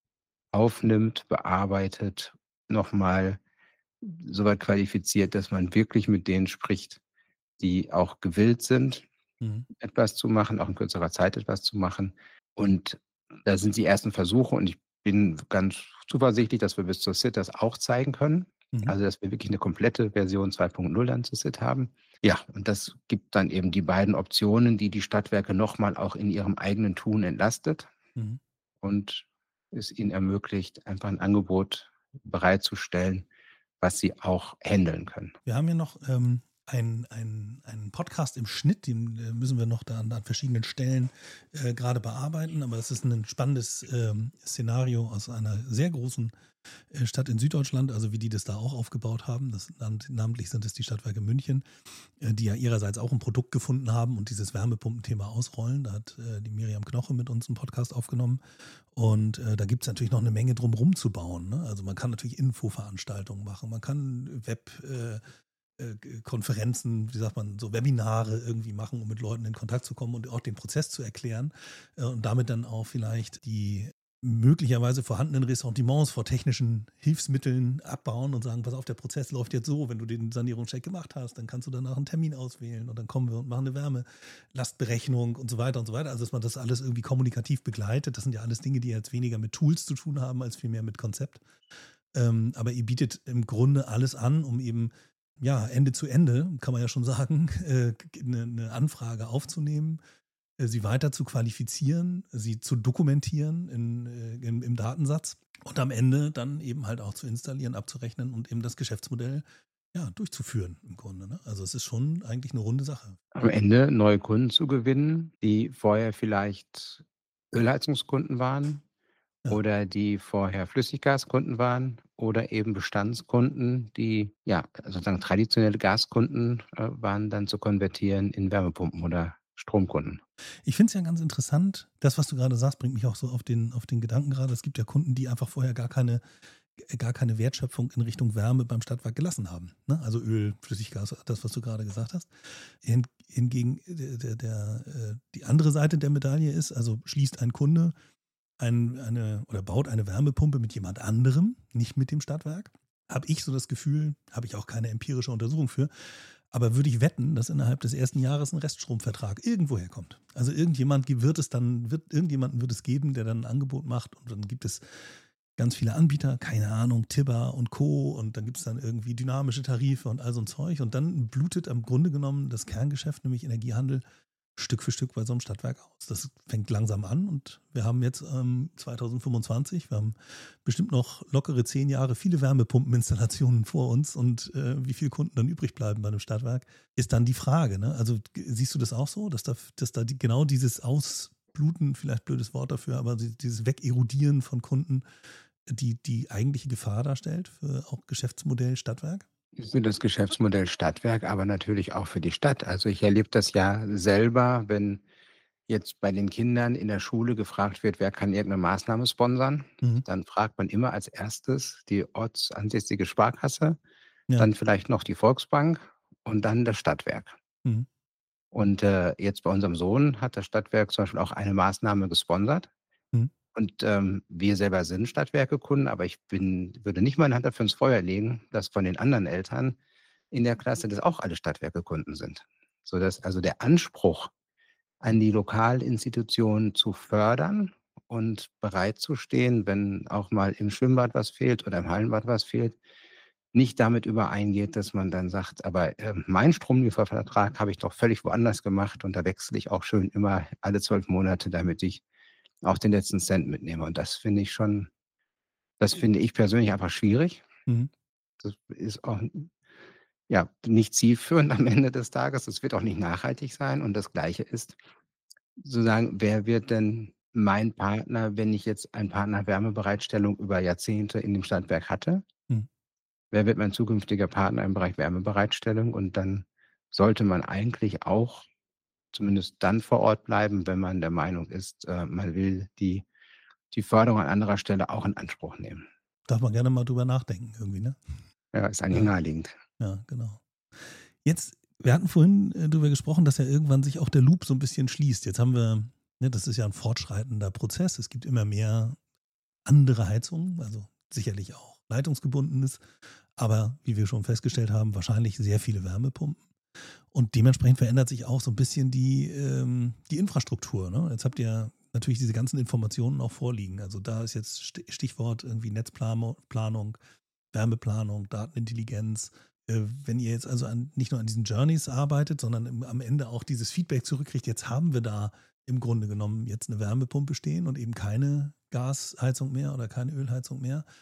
Speaker 1: aufnimmt, bearbeitet, nochmal so weit qualifiziert, dass man wirklich mit denen spricht, die auch gewillt sind,
Speaker 2: Mhm.
Speaker 1: etwas zu machen, auch in kürzerer Zeit etwas zu machen. Und da sind die ersten Versuche und ich bin ganz zuversichtlich, dass wir bis zur S I T das auch zeigen können.
Speaker 2: Mhm.
Speaker 1: Also, dass wir wirklich eine komplette Version zwei Punkt null dann zur S I T haben. Ja, und das gibt dann eben die beiden Optionen, die die Stadtwerke noch mal auch in ihrem eigenen Tun entlastet
Speaker 2: Mhm.
Speaker 1: und es ihnen ermöglicht, einfach ein Angebot bereitzustellen, was sie auch händeln können.
Speaker 2: Wir haben ja noch, ähm ein, ein, ein Podcast im Schnitt, den äh, müssen wir noch da an, an verschiedenen Stellen äh, gerade bearbeiten, aber es ist ein spannendes ähm, Szenario aus einer sehr großen äh, Stadt in Süddeutschland, also wie die das da auch aufgebaut haben. Das, namentlich sind es die Stadtwerke München, äh, die ja ihrerseits auch ein Produkt gefunden haben und dieses Wärmepumpenthema ausrollen. Da hat äh, die Miriam Knoche mit uns einen Podcast aufgenommen. Und äh, da gibt es natürlich noch eine Menge drumherum zu bauen. Ne? Also man kann natürlich Infoveranstaltungen machen, man kann Web... Äh, äh, Konferenzen, wie sagt man, so Webinare irgendwie machen, um mit Leuten in Kontakt zu kommen und auch den Prozess zu erklären äh, und damit dann auch vielleicht die möglicherweise vorhandenen Ressentiments vor technischen Hilfsmitteln abbauen und sagen, pass auf, der Prozess läuft jetzt so, wenn du den Sanierungscheck gemacht hast, dann kannst du danach einen Termin auswählen und dann kommen wir und machen eine Wärmelastberechnung und so weiter und so weiter. Also dass man das alles irgendwie kommunikativ begleitet, das sind ja alles Dinge, die jetzt weniger mit Tools zu tun haben, als vielmehr mit Konzept. Ähm, aber ihr bietet im Grunde alles an, um eben ja, Ende zu Ende, kann man ja schon sagen, äh, eine, eine Anfrage aufzunehmen, äh, sie weiter zu qualifizieren, sie zu dokumentieren in, äh, im, im Datensatz und am Ende dann eben halt auch zu installieren, abzurechnen und eben das Geschäftsmodell ja, durchzuführen im Grunde. Ne? Also es ist schon eigentlich eine runde Sache.
Speaker 1: Am Ende neue Kunden zu gewinnen, die vorher vielleicht Ölheizungskunden waren
Speaker 2: Ja.
Speaker 1: oder die vorher Flüssiggaskunden waren oder eben Bestandskunden, die ja sozusagen traditionelle Gaskunden äh, waren, dann zu konvertieren in Wärmepumpen oder Stromkunden.
Speaker 2: Ich finde es ja ganz interessant, das, was du gerade sagst, bringt mich auch so auf den, auf den Gedanken gerade. Es gibt ja Kunden, die einfach vorher gar keine gar keine Wertschöpfung in Richtung Wärme beim Stadtwerk gelassen haben. Ne? Also Öl, Flüssiggas, das, was du gerade gesagt hast. Hin, hingegen der, der, der, äh, die andere Seite der Medaille ist, also schließt ein Kunde ein, eine oder baut eine Wärmepumpe mit jemand anderem, nicht mit dem Stadtwerk, habe ich so das Gefühl, habe ich auch keine empirische Untersuchung für, aber würde ich wetten, dass innerhalb des ersten Jahres ein Reststromvertrag irgendwo herkommt. Also irgendjemand wird es dann, wird, irgendjemanden wird es geben, der dann ein Angebot macht und dann gibt es ganz viele Anbieter, keine Ahnung, Tibber und Co. Und dann gibt es dann irgendwie dynamische Tarife und all so ein Zeug. Und dann blutet im Grunde genommen das Kerngeschäft, nämlich Energiehandel, Stück für Stück bei so einem Stadtwerk aus. Das fängt langsam an und wir haben jetzt ähm, zwanzig fünfundzwanzig, wir haben bestimmt noch lockere zehn Jahre viele Wärmepumpeninstallationen vor uns und äh, wie viele Kunden dann übrig bleiben bei einem Stadtwerk, ist dann die Frage. Ne? Also siehst du das auch so, dass da, dass da die, genau dieses Ausbluten, vielleicht blödes Wort dafür, aber dieses Wegerodieren von Kunden die, die eigentliche Gefahr darstellt für auch Geschäftsmodell Stadtwerk?
Speaker 1: Für das Geschäftsmodell Stadtwerk, aber natürlich auch für die Stadt. Also ich erlebe das ja selber, wenn jetzt bei den Kindern in der Schule gefragt wird, wer kann irgendeine Maßnahme sponsern,
Speaker 2: Mhm.
Speaker 1: dann fragt man immer als erstes die ortsansässige Sparkasse,
Speaker 2: Ja.
Speaker 1: dann vielleicht noch die Volksbank und dann das Stadtwerk.
Speaker 2: Mhm.
Speaker 1: Und äh, jetzt bei unserem Sohn hat das Stadtwerk zum Beispiel auch eine Maßnahme gesponsert.
Speaker 2: Mhm.
Speaker 1: Und ähm, wir selber sind Stadtwerke-Kunden, aber ich bin, würde nicht meine Hand dafür ins Feuer legen, dass von den anderen Eltern in der Klasse das auch alle Stadtwerke-Kunden sind. Sodass also der Anspruch an die Lokalinstitutionen zu fördern und bereit zu stehen, wenn auch mal im Schwimmbad was fehlt oder im Hallenbad was fehlt, nicht damit übereingeht, dass man dann sagt, aber äh, meinen Stromliefervertrag habe ich doch völlig woanders gemacht und da wechsle ich auch schön immer alle zwölf Monate, damit ich auch den letzten Cent mitnehme. Und das finde ich schon, das finde ich persönlich einfach schwierig.
Speaker 2: Mhm.
Speaker 1: Das ist auch ja nicht zielführend am Ende des Tages. Das wird auch nicht nachhaltig sein. Und das Gleiche ist sozusagen, wer wird denn mein Partner, wenn ich jetzt einen Partner Wärmebereitstellung über Jahrzehnte in dem Stadtwerk hatte?
Speaker 2: Mhm.
Speaker 1: Wer wird mein zukünftiger Partner im Bereich Wärmebereitstellung? Und dann sollte man eigentlich auch zumindest dann vor Ort bleiben, wenn man der Meinung ist, äh, man will die die Förderung an anderer Stelle auch in Anspruch nehmen.
Speaker 2: Darf man gerne mal drüber nachdenken irgendwie, ne?
Speaker 1: Ja, ist eigentlich
Speaker 2: Ja,
Speaker 1: naheliegend.
Speaker 2: ja, genau. Jetzt, wir hatten vorhin äh, darüber gesprochen, dass ja irgendwann sich auch der Loop so ein bisschen schließt. Jetzt haben wir, ne, das ist ja ein fortschreitender Prozess. Es gibt immer mehr andere Heizungen, also sicherlich auch leitungsgebundenes, aber wie wir schon festgestellt haben, wahrscheinlich sehr viele Wärmepumpen. Und dementsprechend verändert sich auch so ein bisschen die, ähm, die Infrastruktur. Ne? Jetzt habt ihr natürlich diese ganzen Informationen auch vorliegen. Also da ist jetzt Sti- Stichwort irgendwie Netzplanung, Planung, Wärmeplanung, Datenintelligenz. Äh, wenn ihr jetzt also an, nicht nur an diesen Journeys arbeitet, sondern im, am Ende auch dieses Feedback zurückkriegt, jetzt haben wir da im Grunde genommen jetzt eine Wärmepumpe stehen und eben keine Gasheizung mehr oder keine Ölheizung mehr.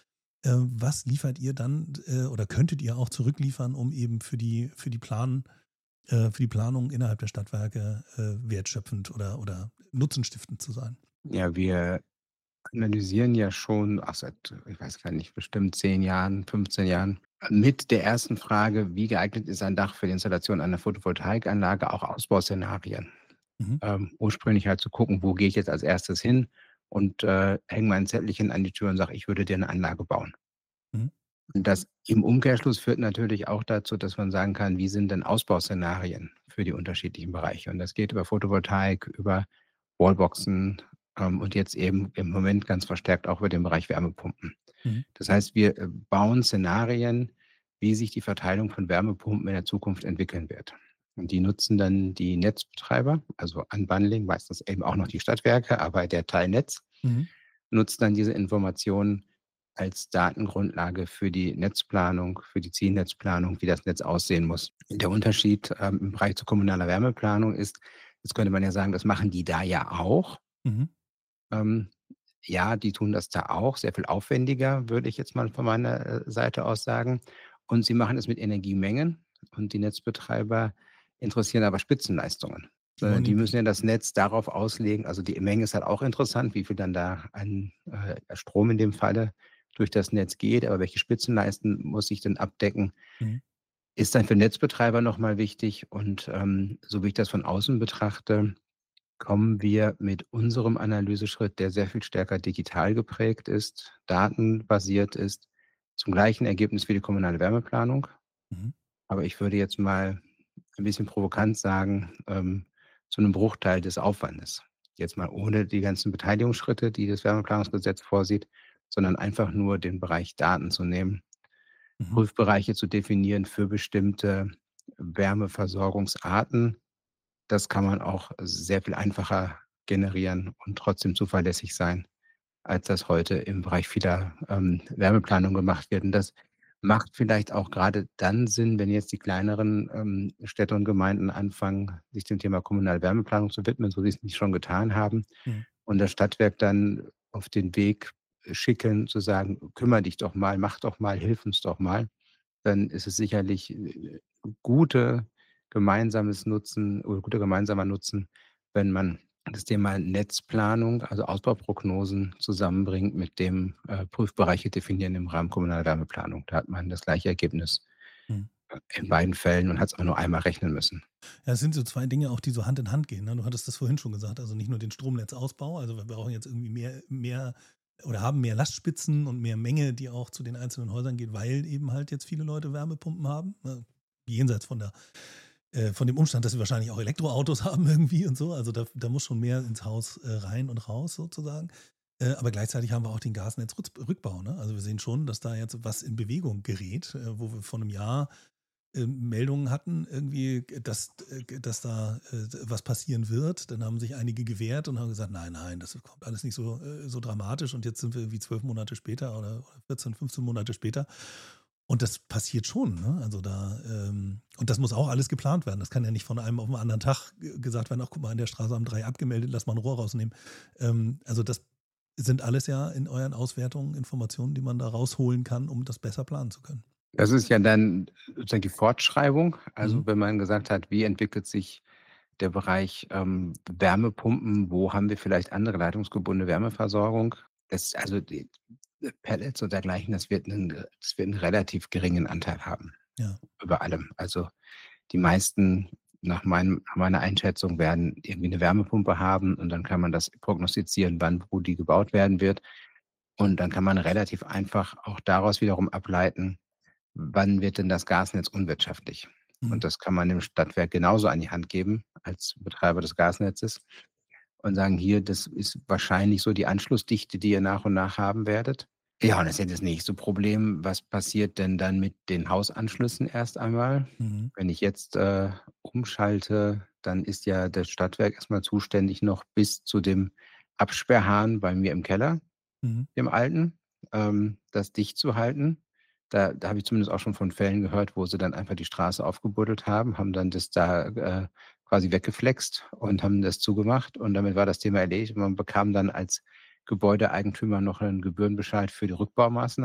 Speaker 2: Äh, was liefert ihr dann äh, oder könntet ihr auch zurückliefern, um eben für die, für die Plan, äh, für die Planung innerhalb der Stadtwerke äh, wertschöpfend oder, oder nutzenstiftend zu sein?
Speaker 1: Ja, wir analysieren ja schon, ach, seit, ich weiß gar nicht, bestimmt zehn Jahren, fünfzehn Jahren, mit der ersten Frage: „Wie geeignet ist ein Dach für die Installation einer Photovoltaikanlage?" Auch Ausbauszenarien.
Speaker 2: Mhm.
Speaker 1: Ähm, ursprünglich halt zu gucken, wo gehe ich jetzt als Erstes hin und, äh, hänge mein Zettelchen an die Tür und sage: „Ich würde dir eine Anlage bauen."
Speaker 2: Mhm.
Speaker 1: Und das im Umkehrschluss führt natürlich auch dazu, dass man sagen kann: „Wie sind denn Ausbauszenarien für die unterschiedlichen Bereiche?" Und das geht über Photovoltaik, über Wallboxen, ähm, und jetzt eben im Moment ganz verstärkt auch über den Bereich Wärmepumpen.
Speaker 2: Mhm.
Speaker 1: Das heißt, wir, äh, bauen Szenarien, wie sich die Verteilung von Wärmepumpen in der Zukunft entwickeln wird. Und die nutzen dann die Netzbetreiber, also Unbundling, meistens eben auch noch die Stadtwerke, aber der Teil Netz
Speaker 2: Mhm.
Speaker 1: nutzt dann diese Informationen als Datengrundlage für die Netzplanung, für die Zielnetzplanung, wie das Netz aussehen muss. Der Unterschied, ähm, im Bereich zur kommunaler Wärmeplanung ist, jetzt könnte man ja sagen, das machen die da ja auch.
Speaker 2: Mhm.
Speaker 1: Ähm, ja, die tun das da auch, sehr viel aufwendiger, würde ich jetzt mal von meiner, äh, Seite aus sagen. Und sie machen es mit Energiemengen, und die Netzbetreiber interessieren aber Spitzenleistungen.
Speaker 2: Die wollen
Speaker 1: Äh, die
Speaker 2: den
Speaker 1: müssen
Speaker 2: Peak.
Speaker 1: ja das Netz darauf auslegen, also die Menge ist halt auch interessant, wie viel dann da an, äh, Strom in dem Falle durch das Netz geht, aber welche Spitzenleisten muss ich denn abdecken,
Speaker 2: Mhm.
Speaker 1: ist dann für Netzbetreiber noch mal wichtig. Und, ähm, so wie ich das von außen betrachte, kommen wir mit unserem Analyseschritt, der sehr viel stärker digital geprägt ist, datenbasiert ist, zum gleichen Ergebnis wie die kommunale Wärmeplanung.
Speaker 2: Mhm.
Speaker 1: Aber ich würde jetzt mal ein bisschen provokant sagen, ähm, zu einem Bruchteil des Aufwandes. Jetzt mal ohne die ganzen Beteiligungsschritte, die das Wärmeplanungsgesetz vorsieht, sondern einfach nur den Bereich Daten zu nehmen,
Speaker 2: Mhm.
Speaker 1: Prüfbereiche zu definieren für bestimmte Wärmeversorgungsarten. Das kann man auch sehr viel einfacher generieren und trotzdem zuverlässig sein, als das heute im Bereich vieler, ähm, Wärmeplanung gemacht wird. Und das macht vielleicht auch gerade dann Sinn, wenn jetzt die kleineren, ähm, Städte und Gemeinden anfangen, sich dem Thema kommunale Wärmeplanung zu widmen, so wie sie es nicht schon getan haben,
Speaker 2: Mhm.
Speaker 1: und das Stadtwerk dann auf den Weg schicken, zu sagen: „Kümmere dich doch mal, mach doch mal, hilf uns doch mal." Dann ist es sicherlich, äh, gute gemeinsames Nutzen oder guter gemeinsamer Nutzen, wenn man das Thema Netzplanung, also Ausbauprognosen zusammenbringt mit dem, äh, Prüfbereiche definieren im Rahmen kommunaler Wärmeplanung. Da hat man das gleiche Ergebnis,
Speaker 2: Mhm.
Speaker 1: äh, in beiden Fällen, und hat es auch nur einmal rechnen müssen.
Speaker 2: Ja, es sind so zwei Dinge auch, die so Hand in Hand gehen, ne? Du hattest das vorhin schon gesagt, also nicht nur den Stromnetzausbau, also wir brauchen jetzt irgendwie mehr mehr oder haben mehr Lastspitzen und mehr Menge, die auch zu den einzelnen Häusern geht, weil eben halt jetzt viele Leute Wärmepumpen haben, ne? Jenseits von der äh, von dem Umstand, dass sie wahrscheinlich auch Elektroautos haben irgendwie und so. Also da da muss schon mehr ins Haus, äh, rein und raus sozusagen. Äh, aber gleichzeitig haben wir auch den Gasnetzrückbau, ne? Also wir sehen schon, dass da jetzt was in Bewegung gerät, äh, wo wir vor einem Jahr ähm, Meldungen hatten, irgendwie, dass, äh, dass da äh, was passieren wird. Dann haben sich einige gewehrt und haben gesagt, nein, nein, das kommt alles nicht so, äh, so dramatisch. Und jetzt sind wir irgendwie zwölf Monate später oder vierzehn, fünfzehn Monate später. Und das passiert schon, ne? Also da, ähm, und das muss auch alles geplant werden. Das kann ja nicht von einem auf den anderen Tag ge- gesagt werden, ach guck mal, in der Straße haben drei abgemeldet, lass mal ein Rohr rausnehmen. Ähm, also das sind alles ja in euren Auswertungen Informationen, die man da rausholen kann, um das besser planen zu können.
Speaker 1: Das ist ja dann sozusagen die Fortschreibung.
Speaker 2: Mhm.
Speaker 1: Also, wenn man gesagt hat: „Wie entwickelt sich der Bereich, ähm, Wärmepumpen? Wo haben wir vielleicht andere leitungsgebundene Wärmeversorgung?" Das, also die äh, Pellets und dergleichen, das wird 'nen das wird 'n relativ geringen Anteil haben,
Speaker 2: Ja.
Speaker 1: über allem. Also, die meisten, nach meinem nach meiner Einschätzung, werden irgendwie 'ne Wärmepumpe haben, und dann kann man das prognostizieren, wann wo die gebaut werden wird. Und dann kann man relativ einfach auch daraus wiederum ableiten, wann wird denn das Gasnetz unwirtschaftlich? Und
Speaker 2: Mhm.
Speaker 1: das kann man dem Stadtwerk genauso an die Hand geben als Betreiber des Gasnetzes und sagen: „Hier, das ist wahrscheinlich so die Anschlussdichte, die ihr nach und nach haben werdet." Ja, und das ist ja das nächste Problem: Was passiert denn dann mit den Hausanschlüssen erst einmal?
Speaker 2: Mhm.
Speaker 1: Wenn ich jetzt, äh, umschalte, dann ist ja das Stadtwerk erst mal zuständig noch bis zu dem Absperrhahn bei mir im Keller,
Speaker 2: Mhm.
Speaker 1: dem alten, ähm, das dicht zu halten. Da da habe ich zumindest auch schon von Fällen gehört, wo sie dann einfach die Straße aufgebuddelt haben, haben dann das da, äh, quasi weggeflext und haben das zugemacht, und damit war das Thema erledigt. Und man bekam dann als Gebäudeeigentümer noch einen Gebührenbescheid für die Rückbaumaßnahme.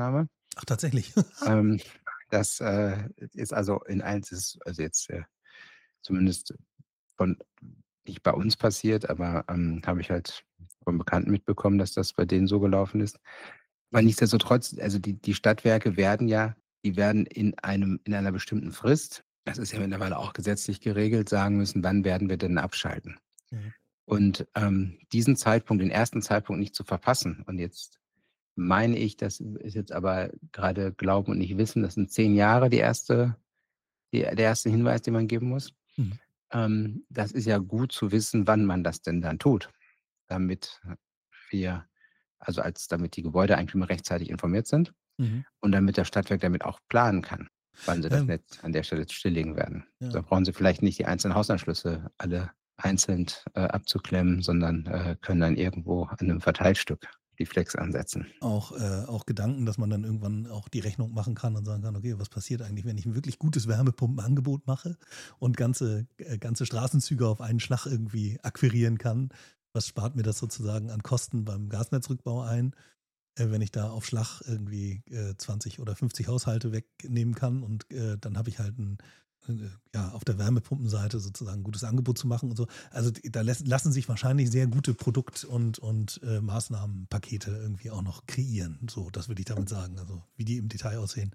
Speaker 2: Ach, tatsächlich.
Speaker 1: Ähm, das äh, ist also in eins ist also jetzt äh, zumindest von nicht bei uns passiert, aber ähm, habe ich halt von Bekannten mitbekommen, dass das bei denen so gelaufen ist. Aber
Speaker 2: Mhm.
Speaker 1: nichtsdestotrotz, also die die Stadtwerke werden ja die werden in einem in einer bestimmten Frist, das ist ja mittlerweile auch gesetzlich geregelt, sagen müssen: „Wann werden wir denn abschalten?“
Speaker 2: Mhm.
Speaker 1: Und, ähm, diesen Zeitpunkt, den ersten Zeitpunkt nicht zu verpassen, und jetzt meine ich, das ist jetzt aber gerade Glauben und nicht Wissen, das sind zehn Jahre die erste die der erste Hinweis, den man geben muss.
Speaker 2: Mhm.
Speaker 1: Ähm, das ist ja gut zu wissen, wann man das denn dann tut, damit wir also als damit die Gebäudeeigentümer rechtzeitig informiert sind
Speaker 2: Mhm.
Speaker 1: und damit das Stadtwerk damit auch planen kann, wann sie das
Speaker 2: Ähm,
Speaker 1: Netz an der Stelle stilllegen werden. Da
Speaker 2: ja.
Speaker 1: brauchen sie vielleicht nicht die einzelnen Hausanschlüsse alle einzeln, äh, abzuklemmen, sondern, äh, können dann irgendwo an 'nem Verteilstück die Flex ansetzen.
Speaker 2: Auch, äh, auch Gedanken, dass man dann irgendwann auch die Rechnung machen kann und sagen kann: „Okay, was passiert eigentlich, wenn ich ein wirklich gutes Wärmepumpenangebot mache und ganze äh, ganze Straßenzüge auf einen Schlag irgendwie akquirieren kann? Was spart mir das sozusagen an Kosten beim Gasnetzrückbau ein, äh, wenn ich da auf Schlag irgendwie, äh, zwanzig oder fünfzig Haushalte wegnehmen kann und, äh, dann habe ich halt 'n äh, ja, auf der Wärmepumpenseite sozusagen 'n gutes Angebot zu machen und so. Also, d da lässt lassen sich wahrscheinlich sehr gute Produkt und und, äh, Maßnahmenpakete irgendwie auch noch kreieren. So, das würde ich damit sagen. Also, wie die im Detail aussehen,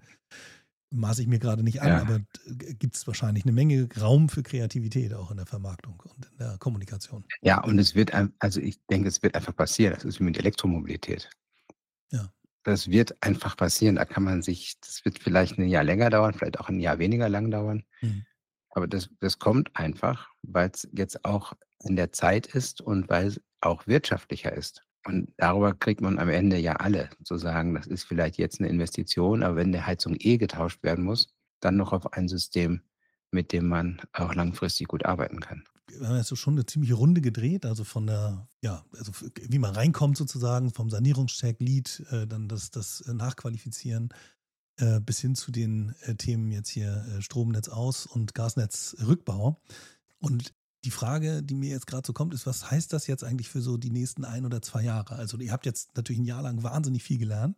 Speaker 2: maße ich mir gerade nicht an,
Speaker 1: Ja.
Speaker 2: aber gibt es wahrscheinlich eine Menge Raum für Kreativität auch in der Vermarktung und in der Kommunikation.
Speaker 1: Ja, und es wird ein also, ich denke, es wird einfach passieren. Das ist wie mit Elektromobilität.
Speaker 2: Ja.
Speaker 1: Das wird einfach passieren. Da kann man sich das wird vielleicht 'n Jahr länger dauern, vielleicht auch 'n Jahr weniger lang dauern.
Speaker 2: Mhm.
Speaker 1: Aber das das kommt einfach, weil's jetzt auch in der Zeit ist und weil's auch wirtschaftlicher ist. Und darüber kriegt man am Ende ja alle zu sagen, das ist vielleicht jetzt 'ne Investition, aber wenn die Heizung eh getauscht werden muss, dann noch auf ein System, mit dem man auch langfristig gut arbeiten kann.
Speaker 2: Wir haben jetzt so schon eine ziemliche Runde gedreht, also von der ja, also f wie man reinkommt sozusagen, vom Sanierungscheck, Lead, äh, dann das das, äh, Nachqualifizieren, äh, bis hin zu den, äh, Themen jetzt hier, äh, Stromnetz aus und Gasnetzrückbau. Und die Frage, die mir jetzt gerade so kommt, ist: Was heißt das jetzt eigentlich für so die nächsten ein oder zwei Jahre? Also, ihr habt jetzt natürlich ein Jahr lang wahnsinnig viel gelernt,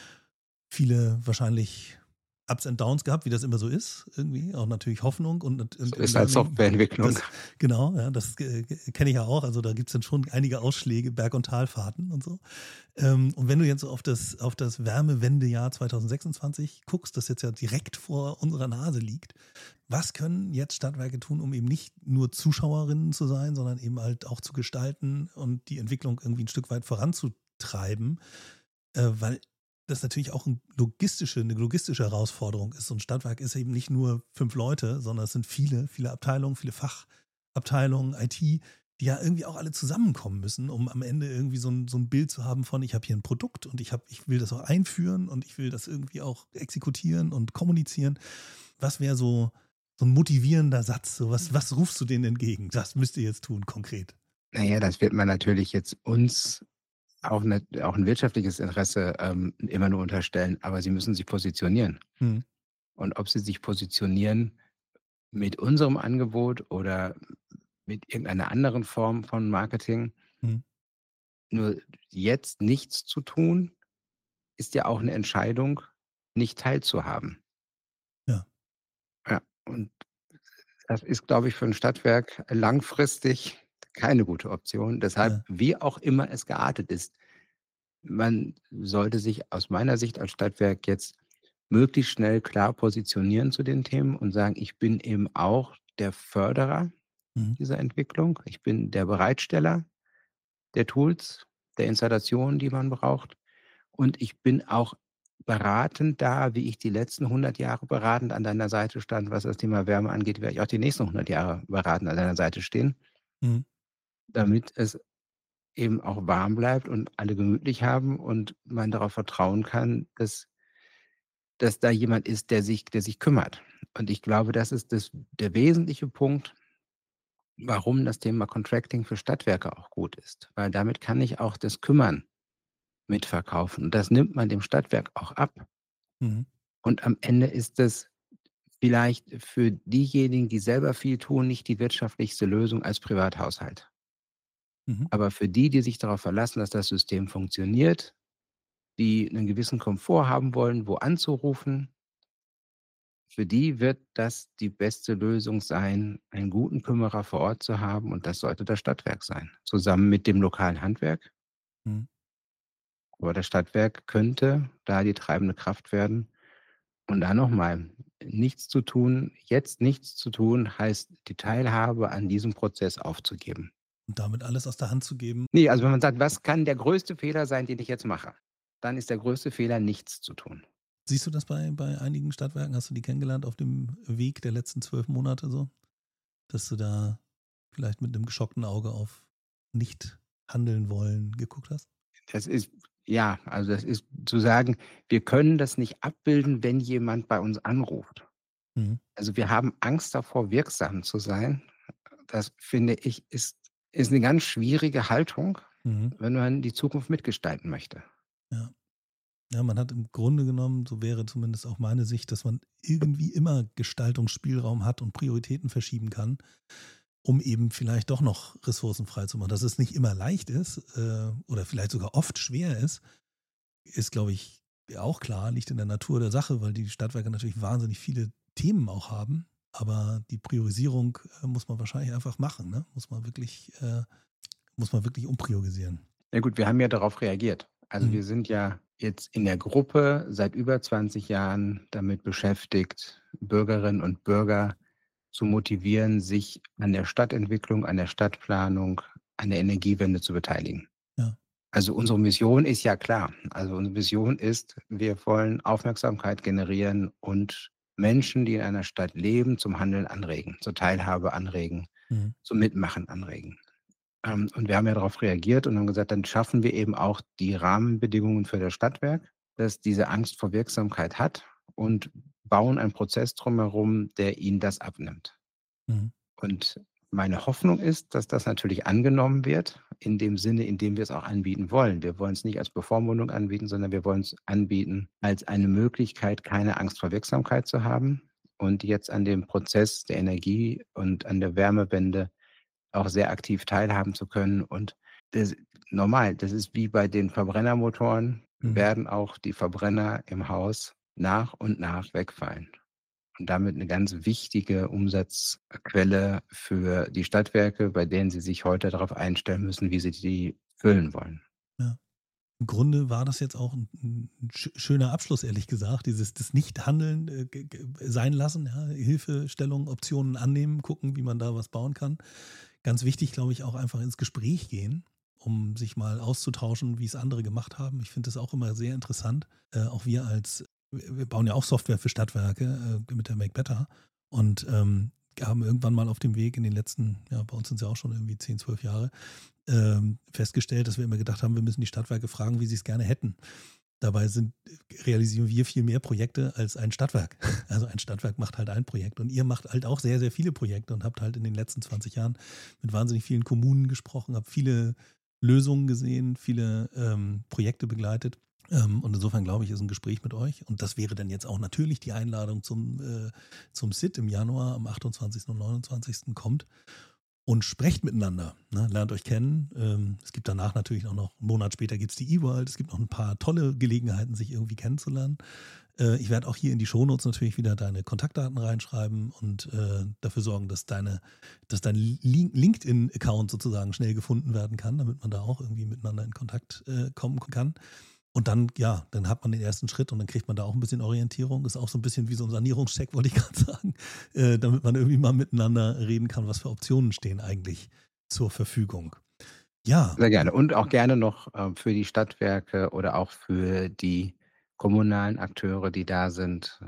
Speaker 2: viele wahrscheinlich Ups and Downs gehabt, wie das immer so ist irgendwie, auch natürlich Hoffnung und und
Speaker 1: So
Speaker 2: und
Speaker 1: ist halt
Speaker 2: Learning.
Speaker 1: Softwareentwicklung.
Speaker 2: Das genau, ja, das, äh, kenne ich ja auch. Also, da gibt's dann schon einige Ausschläge, Berg und Talfahrten und so. Ähm, und wenn du jetzt so auf das auf das Wärmewendejahr zwanzig sechsundzwanzig guckst, das jetzt ja direkt vor unserer Nase liegt, was können jetzt Stadtwerke tun, um eben nicht nur Zuschauerinnen zu sein, sondern eben halt auch zu gestalten und die Entwicklung irgendwie ein Stück weit voranzutreiben? Äh, weil das natürlich auch 'n logistische 'ne logistische Herausforderung ist. So 'n Stadtwerk ist eben nicht nur fünf Leute, sondern es sind viele, viele Abteilungen, viele Fachabteilungen, I T, die ja irgendwie auch alle zusammenkommen müssen, um am Ende irgendwie so 'n so 'n Bild zu haben von: „Ich habe hier 'n Produkt und ich habe ich will das auch einführen und ich will das irgendwie auch exekutieren und kommunizieren.“ Was wäre so so 'n motivierender Satz? So was was rufst du denen entgegen? Das müsst ihr jetzt tun konkret.
Speaker 1: Na ja, das wird man natürlich jetzt uns auch 'ne auch 'n wirtschaftliches Interesse, ähm, immer nur unterstellen, aber sie müssen sich positionieren.
Speaker 2: Mhm.
Speaker 1: Und ob sie sich positionieren mit unserem Angebot oder mit irgendeiner anderen Form von Marketing,
Speaker 2: Mhm.
Speaker 1: nur jetzt nichts zu tun, ist ja auch 'ne Entscheidung, nicht teilzuhaben.
Speaker 2: Ja,
Speaker 1: Ja, und das ist, glaube ich, für 'n Stadtwerk langfristig keine gute Option. Deshalb,
Speaker 2: ja.
Speaker 1: wie auch immer es geartet ist, man sollte sich aus meiner Sicht als Stadtwerk jetzt möglichst schnell klar positionieren zu den Themen und sagen: „Ich bin eben auch der Förderer
Speaker 2: Mhm.
Speaker 1: dieser Entwicklung. Ich bin der Bereitsteller der Tools, der Installationen, die man braucht. Und ich bin auch beratend da, wie ich die letzten hundert Jahre beratend an deiner Seite stand, was das Thema Wärme angeht, werde ich auch die nächsten hundert Jahre beratend an deiner Seite stehen,
Speaker 2: Mhm.
Speaker 1: damit es eben auch warm bleibt und alle gemütlich haben und man darauf vertrauen kann, dass dass da jemand ist, der sich der sich kümmert. Und ich glaube, das ist das der wesentliche Punkt, warum das Thema Contracting für Stadtwerke auch gut ist, weil damit kann ich auch das Kümmern mitverkaufen. Und das nimmt man dem Stadtwerk auch ab.
Speaker 2: Mhm.
Speaker 1: Und am Ende ist es vielleicht für diejenigen, die selber viel tun, nicht die wirtschaftlichste Lösung als Privathaushalt.
Speaker 2: Mhm.
Speaker 1: Aber für die, die sich darauf verlassen, dass das System funktioniert, die einen gewissen Komfort haben wollen, wo anzurufen. Für die wird das die beste Lösung sein, einen guten Kümmerer vor Ort zu haben, und das sollte das Stadtwerk sein, zusammen mit dem lokalen Handwerk.
Speaker 2: Mhm.
Speaker 1: Aber das Stadtwerk könnte da die treibende Kraft werden. Und dann noch mal, nichts zu tun jetzt nichts zu tun, heißt, die Teilhabe an diesem Prozess aufzugeben.
Speaker 2: Und damit alles aus der Hand zu geben.
Speaker 1: Ne, also wenn man sagt: „Was kann der größte Fehler sein, den ich jetzt mache?“ Dann ist der größte Fehler, nichts zu tun.
Speaker 2: Siehst du das bei, bei einigen Stadtwerken? Hast du die kennengelernt auf dem Weg der letzten zwölf Monate so? Dass du da vielleicht mit einem geschockten Auge auf nicht handeln wollen geguckt hast?
Speaker 1: Das ist ja, also das ist zu sagen, wir können das nicht abbilden, wenn jemand bei uns anruft.
Speaker 2: Mhm.
Speaker 1: Also, wir haben Angst davor, wirksam zu sein. Das finde ich, ist ist 'ne ganz schwierige Haltung,
Speaker 2: Mhm.
Speaker 1: wenn man die Zukunft mitgestalten möchte.
Speaker 2: Ja. Ja, man hat im Grunde genommen, so wäre zumindest auch meine Sicht, dass man irgendwie immer Gestaltungsspielraum hat und Prioritäten verschieben kann, um eben vielleicht doch noch Ressourcen freizumachen. Dass es nicht immer leicht ist äh, oder vielleicht sogar oft schwer ist, ist, glaube ich, ja auch klar, liegt in der Natur der Sache, weil die Stadtwerke natürlich wahnsinnig viele Themen auch haben. Aber die Priorisierung äh, muss man wahrscheinlich einfach machen, ne? Muss man wirklich, äh, muss man wirklich umpriorisieren.
Speaker 1: Ja gut, wir haben ja darauf reagiert. Also,
Speaker 2: Mhm.
Speaker 1: wir sind ja jetzt in der Gruppe seit über zwanzig Jahren damit beschäftigt, Bürgerinnen und Bürger zu motivieren, sich an der Stadtentwicklung, an der Stadtplanung, an der Energiewende zu beteiligen.
Speaker 2: Ja.
Speaker 1: Also, unsere Mission ist ja klar. Also, unsere Vision ist, wir wollen Aufmerksamkeit generieren und Menschen, die in einer Stadt leben, zum Handeln anregen, zur Teilhabe anregen,
Speaker 2: Mhm.
Speaker 1: zum Mitmachen anregen. Ähm, und wir haben ja darauf reagiert und haben gesagt, dann schaffen wir eben auch die Rahmenbedingungen für das Stadtwerk, das diese Angst vor Wirksamkeit hat, und bauen einen Prozess drumherum, der ihnen das abnimmt.
Speaker 2: Mhm.
Speaker 1: Und meine Hoffnung ist, dass das natürlich angenommen wird, in dem Sinne, in dem wir es auch anbieten wollen. Wir wollen es nicht als Bevormundung anbieten, sondern wir wollen es anbieten als eine Möglichkeit, keine Angst vor Wirksamkeit zu haben und jetzt an dem Prozess der Energie und an der Wärmewende auch sehr aktiv teilhaben zu können. Und das normal, das ist wie bei den Verbrennermotoren,
Speaker 2: Mhm.
Speaker 1: werden auch die Verbrenner im Haus nach und nach wegfallen und damit eine ganz wichtige Umsatzquelle für die Stadtwerke, bei denen sie sich heute darauf einstellen müssen, wie sie die füllen wollen.
Speaker 2: Ja. Im Grunde war das jetzt auch ein 'n sch schöner Abschluss, ehrlich gesagt, dieses das Nichthandeln, äh, g g sein lassen, ja, Hilfestellung, Optionen annehmen, gucken, wie man da was bauen kann. Ganz wichtig, glaube ich, auch einfach ins Gespräch gehen, um sich mal auszutauschen, wie es andere gemacht haben. Ich finde das auch immer sehr interessant. Äh, auch wir als wir wir bauen ja auch Software für Stadtwerke, äh, mit der Make Better und, ähm, haben irgendwann mal auf dem Weg in den letzten, ja, bei uns sind's ja auch schon irgendwie zehn, zwölf Jahre, ähm, festgestellt, dass wir immer gedacht haben, wir müssen die Stadtwerke fragen, wie sie es gerne hätten. Dabei sind realisieren wir viel mehr Projekte als ein Stadtwerk. Also ein Stadtwerk macht halt ein Projekt und ihr macht halt auch sehr, sehr viele Projekte und habt halt in den letzten zwanzig Jahren mit wahnsinnig vielen Kommunen gesprochen, habt viele Lösungen gesehen, viele ähm, Projekte begleitet. Ähm, und insofern glaube ich, ist ein Gespräch mit euch. Und das wäre dann jetzt auch natürlich die Einladung zum, äh, zum S I T im Januar, am achtundzwanzigsten und neunundzwanzigsten kommt und sprecht miteinander, ne? Lernt euch kennen. Ähm, es gibt danach natürlich auch noch, einen Monat später gibt es die E-World. Es gibt noch ein paar tolle Gelegenheiten, sich irgendwie kennenzulernen. Äh, ich werde auch hier in die Shownotes natürlich wieder deine Kontaktdaten reinschreiben und äh, dafür sorgen, dass deine, dass dein Lin- LinkedIn-Account sozusagen schnell gefunden werden kann, damit man da auch irgendwie miteinander in Kontakt äh, kommen kann. Und dann, ja, dann hat man den ersten Schritt und dann kriegt man da auch ein bisschen Orientierung. Ist auch so ein bisschen wie so ein Sanierungscheck, wollte ich gerade sagen, äh, damit man irgendwie mal miteinander reden kann, was für Optionen stehen eigentlich zur Verfügung. Ja,
Speaker 1: Sehr gerne. Und auch gerne noch, ähm, für die Stadtwerke oder auch für die kommunalen Akteure, die da sind,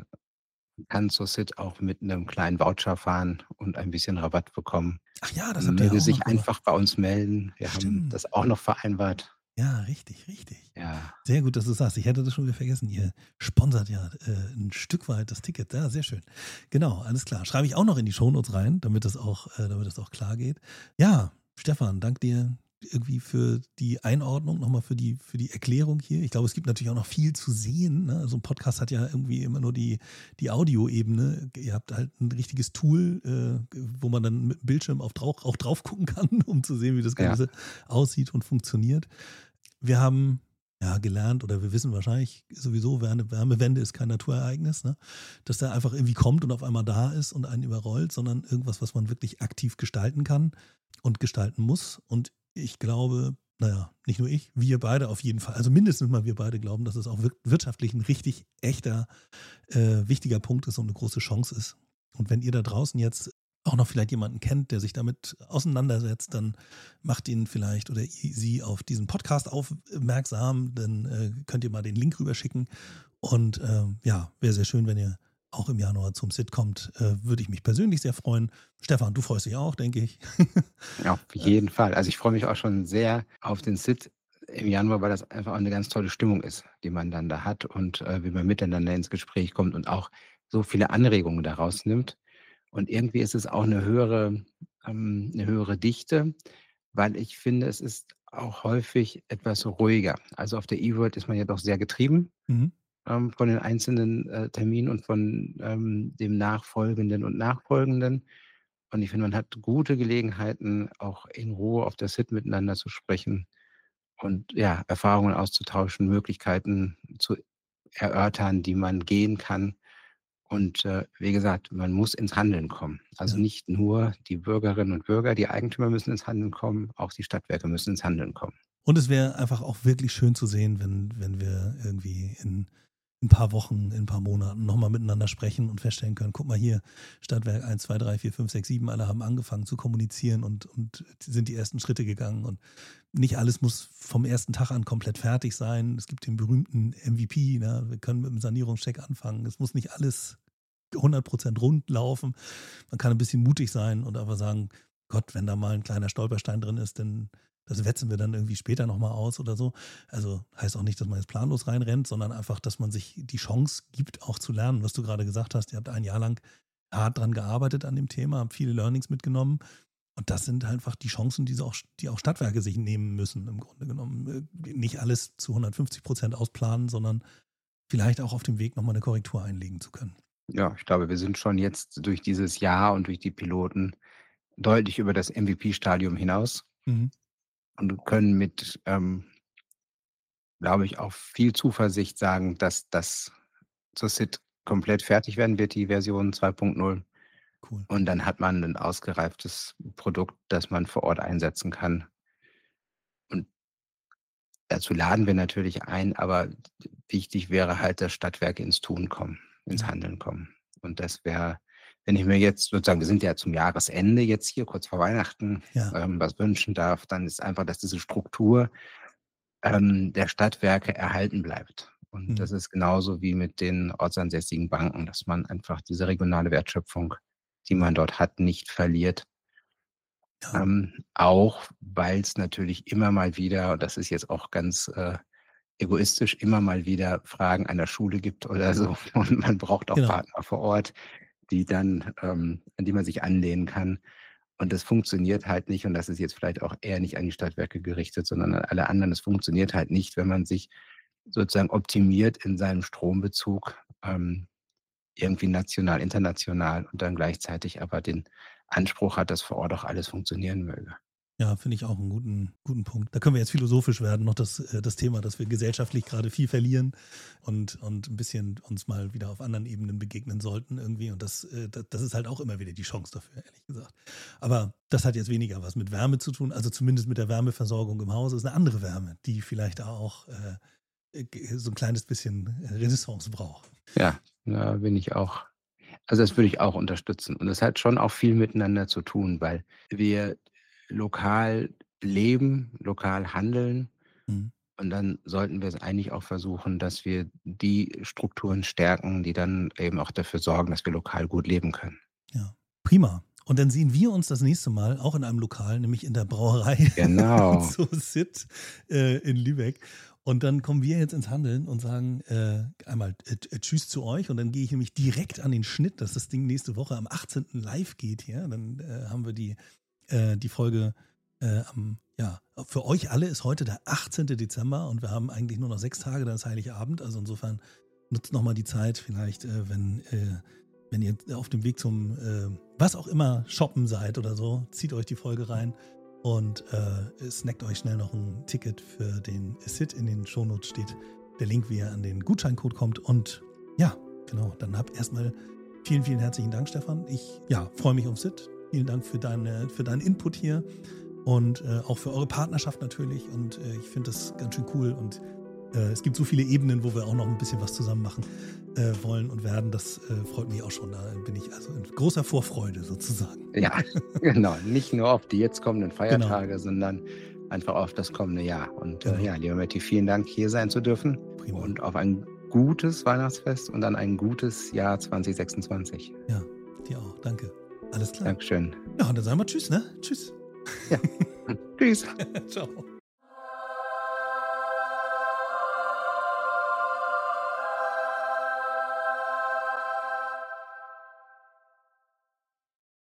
Speaker 1: kann zur S I T auch mit einem kleinen Voucher fahren und ein bisschen Rabatt bekommen.
Speaker 2: ach ja, das habt ihr ja
Speaker 1: Möge
Speaker 2: auch noch
Speaker 1: sich
Speaker 2: gemacht.
Speaker 1: einfach bei uns melden. Wir haben
Speaker 2: Stimmt.
Speaker 1: das auch noch vereinbart.
Speaker 2: Ja, richtig, richtig.
Speaker 1: Ja,
Speaker 2: Sehr gut, dass du sagst. Ich hätte das schon wieder vergessen. Ihr sponsert ja äh, ein Stück weit das Ticket. Ja, sehr schön. Genau, alles klar. Schreibe ich auch noch in die Shownotes rein, damit das auch, äh, damit das auch klar geht. Ja, Stefan, dank dir irgendwie für die Einordnung, nochmal für die, für die Erklärung hier. Ich glaube, es gibt natürlich auch noch viel zu sehen. Ne? Also ein Podcast hat ja irgendwie immer nur die, die Audioebene. Ihr habt halt ein richtiges Tool, äh, wo man dann mit dem Bildschirm auf drauf, auch drauf gucken kann, um zu sehen, wie das
Speaker 1: ja.
Speaker 2: Ganze aussieht und funktioniert. Wir haben ja, gelernt oder wir wissen wahrscheinlich sowieso, Wärme, Wärmewende ist kein Naturereignis, ne? Dass der einfach irgendwie kommt und auf einmal da ist und einen überrollt, sondern irgendwas, was man wirklich aktiv gestalten kann und gestalten muss. Und ich glaube, naja, nicht nur ich, wir beide auf jeden Fall, also mindestens mal wir beide glauben, dass es auch wir- wirtschaftlich ein richtig echter, äh, wichtiger Punkt ist und eine große Chance ist. Und wenn ihr da draußen jetzt auch noch vielleicht jemanden kennt, der sich damit auseinandersetzt, dann macht ihn vielleicht oder sie auf diesen Podcast aufmerksam, dann äh, könnt ihr mal den Link rüberschicken. Und ähm, ja, wäre sehr schön, wenn ihr auch im Januar zum S I T kommt. Äh, würde ich mich persönlich sehr freuen. Stefan, du freust dich auch, denke ich.
Speaker 1: Ja, auf jeden Fall. Also ich freue mich auch schon sehr auf den S I T im Januar, weil das einfach auch eine ganz tolle Stimmung ist, die man dann da hat und äh, wie man miteinander ins Gespräch kommt und auch so viele Anregungen daraus nimmt. Und irgendwie ist es auch eine höhere, ähm, 'ne höhere Dichte, weil ich finde, es ist auch häufig etwas ruhiger. Also auf der E-World ist man ja doch sehr getrieben
Speaker 2: Mhm.
Speaker 1: ähm, von den einzelnen äh, Terminen und von ähm, dem Nachfolgenden und Nachfolgenden. Und ich finde, man hat gute Gelegenheiten, auch in Ruhe auf der S I T miteinander zu sprechen und ja, Erfahrungen auszutauschen, Möglichkeiten zu erörtern, die man gehen kann. Und äh, wie gesagt, man muss ins Handeln kommen. Also
Speaker 2: Ja.
Speaker 1: nicht nur die Bürgerinnen und Bürger, die Eigentümer müssen ins Handeln kommen, auch die Stadtwerke müssen ins Handeln kommen.
Speaker 2: Und es wäre einfach auch wirklich schön zu sehen, wenn, wenn wir irgendwie in ein paar Wochen, in ein paar Monaten nochmal miteinander sprechen und feststellen können, guck mal hier, Stadtwerk eins, zwei, drei, vier, fünf, sechs, sieben, alle haben angefangen zu kommunizieren und, und sind die ersten Schritte gegangen. Und nicht alles muss vom ersten Tag an komplett fertig sein. Es gibt den berühmten M V P, ne? Wir können mit dem Sanierungscheck anfangen. Es muss nicht alles hundert Prozent rund laufen. Man kann ein bisschen mutig sein und einfach sagen, Gott, wenn da mal ein kleiner Stolperstein drin ist, dann das wetzen wir dann irgendwie später nochmal aus oder so. Also heißt auch nicht, dass man jetzt planlos reinrennt, sondern einfach, dass man sich die Chance gibt, auch zu lernen. Was du gerade gesagt hast, ihr habt ein Jahr lang hart dran gearbeitet an dem Thema, habt viele Learnings mitgenommen. Und das sind einfach die Chancen, die, sie auch, die auch Stadtwerke sich nehmen müssen, im Grunde genommen. Nicht alles zu hundertfünfzig Prozent ausplanen, sondern vielleicht auch auf dem Weg nochmal eine Korrektur einlegen zu können.
Speaker 1: Ja, ich glaube, wir sind schon jetzt durch dieses Jahr und durch die Piloten deutlich über das M V P-Stadium hinaus
Speaker 2: Mhm.
Speaker 1: und können mit, ähm, glaube ich, auch viel Zuversicht sagen, dass das zur S I T komplett fertig werden wird, die Version zwei Punkt null.
Speaker 2: Cool.
Speaker 1: Und dann hat man ein ausgereiftes Produkt, das man vor Ort einsetzen kann. Und dazu laden wir natürlich ein, aber wichtig wäre halt, dass Stadtwerke ins Tun kommen, ins
Speaker 2: Ja.
Speaker 1: Handeln kommen. Und das wäre, wenn ich mir jetzt sozusagen, wir sind ja zum Jahresende jetzt hier, kurz vor Weihnachten,
Speaker 2: Ja.
Speaker 1: ähm, was wünschen darf, dann ist einfach, dass diese Struktur ähm, der Stadtwerke erhalten bleibt. Und
Speaker 2: Mhm.
Speaker 1: das ist genauso wie mit den ortsansässigen Banken, dass man einfach diese regionale Wertschöpfung, die man dort hat, nicht verliert.
Speaker 2: Ja.
Speaker 1: Ähm, auch weil es natürlich immer mal wieder, und das ist jetzt auch ganz äh, egoistisch, immer mal wieder Fragen an der Schule gibt oder so. Und man braucht auch
Speaker 2: Genau.
Speaker 1: Partner vor Ort, die dann, ähm, an die man sich anlehnen kann. Und das funktioniert halt nicht, und das ist jetzt vielleicht auch eher nicht an die Stadtwerke gerichtet, sondern an alle anderen. Es funktioniert halt nicht, wenn man sich sozusagen optimiert in seinem Strombezug, ähm, irgendwie national, international und dann gleichzeitig aber den Anspruch hat, dass vor Ort auch alles funktionieren möge.
Speaker 2: Ja, finde ich auch einen guten, guten Punkt. Da können wir jetzt philosophisch werden, noch das, äh, das Thema, dass wir gesellschaftlich gerade viel verlieren und, und ein bisschen uns mal wieder auf anderen Ebenen begegnen sollten irgendwie. Und das, äh, das, das ist halt auch immer wieder die Chance dafür, ehrlich gesagt. Aber das hat jetzt weniger was mit Wärme zu tun, also zumindest mit der Wärmeversorgung im Haus ist eine andere Wärme, die vielleicht auch äh, so ein kleines bisschen Renaissance braucht.
Speaker 1: Ja, da bin ich auch, also, das würde ich auch unterstützen. Und es hat schon auch viel miteinander zu tun, weil wir lokal leben, lokal handeln.
Speaker 2: Mhm.
Speaker 1: Und dann sollten wir es eigentlich auch versuchen, dass wir die Strukturen stärken, die dann eben auch dafür sorgen, dass wir lokal gut leben können.
Speaker 2: Ja, prima. Und dann sehen wir uns das nächste Mal auch in einem Lokal, nämlich in der Brauerei
Speaker 1: Genau.
Speaker 2: so Sit äh, in Lübeck. Und dann kommen wir jetzt ins Handeln und sagen äh, einmal äh, äh, Tschüss zu euch. Und dann gehe ich nämlich direkt an den Schnitt, dass das Ding nächste Woche am achtzehnten live geht hier. Dann äh, haben wir die, äh, die Folge äh, am, ja, für euch alle ist heute der achtzehnte Dezember und wir haben eigentlich nur noch sechs Tage, dann ist Heiligabend. Also insofern nutzt nochmal die Zeit, vielleicht, äh, wenn äh, wenn ihr auf dem Weg zum, äh, was auch immer, Shoppen seid oder so, zieht euch die Folge rein. Und äh, snackt euch schnell noch ein Ticket für den S I T. In den Shownotes steht der Link, wie ihr an den Gutscheincode kommt. Und ja, genau, dann habt erstmal vielen, vielen herzlichen Dank, Stefan. Ich ja, freue mich aufs S I T. Vielen Dank für, deine, für deinen Input hier und äh, auch für eure Partnerschaft natürlich. Und äh, ich finde das ganz schön cool. Und äh, es gibt so viele Ebenen, wo wir auch noch ein bisschen was zusammen machen äh, wollen und werden. Das äh, freut mich auch schon. Da bin ich also in großer Vorfreude sozusagen.
Speaker 1: Ja, genau. Nicht nur auf die jetzt kommenden Feiertage,
Speaker 2: Genau.
Speaker 1: sondern einfach auf das kommende Jahr. Und
Speaker 2: Genau.
Speaker 1: äh, ja, lieber Matti, vielen Dank, hier sein zu dürfen.
Speaker 2: Prima.
Speaker 1: Und auf ein gutes Weihnachtsfest und dann ein gutes Jahr zwanzig sechsundzwanzig.
Speaker 2: Ja, dir auch. Danke. Alles klar.
Speaker 1: Dankeschön.
Speaker 2: Ja, und dann sagen wir Tschüss, ne? Tschüss.
Speaker 1: Ja. Tschüss.
Speaker 2: Ciao.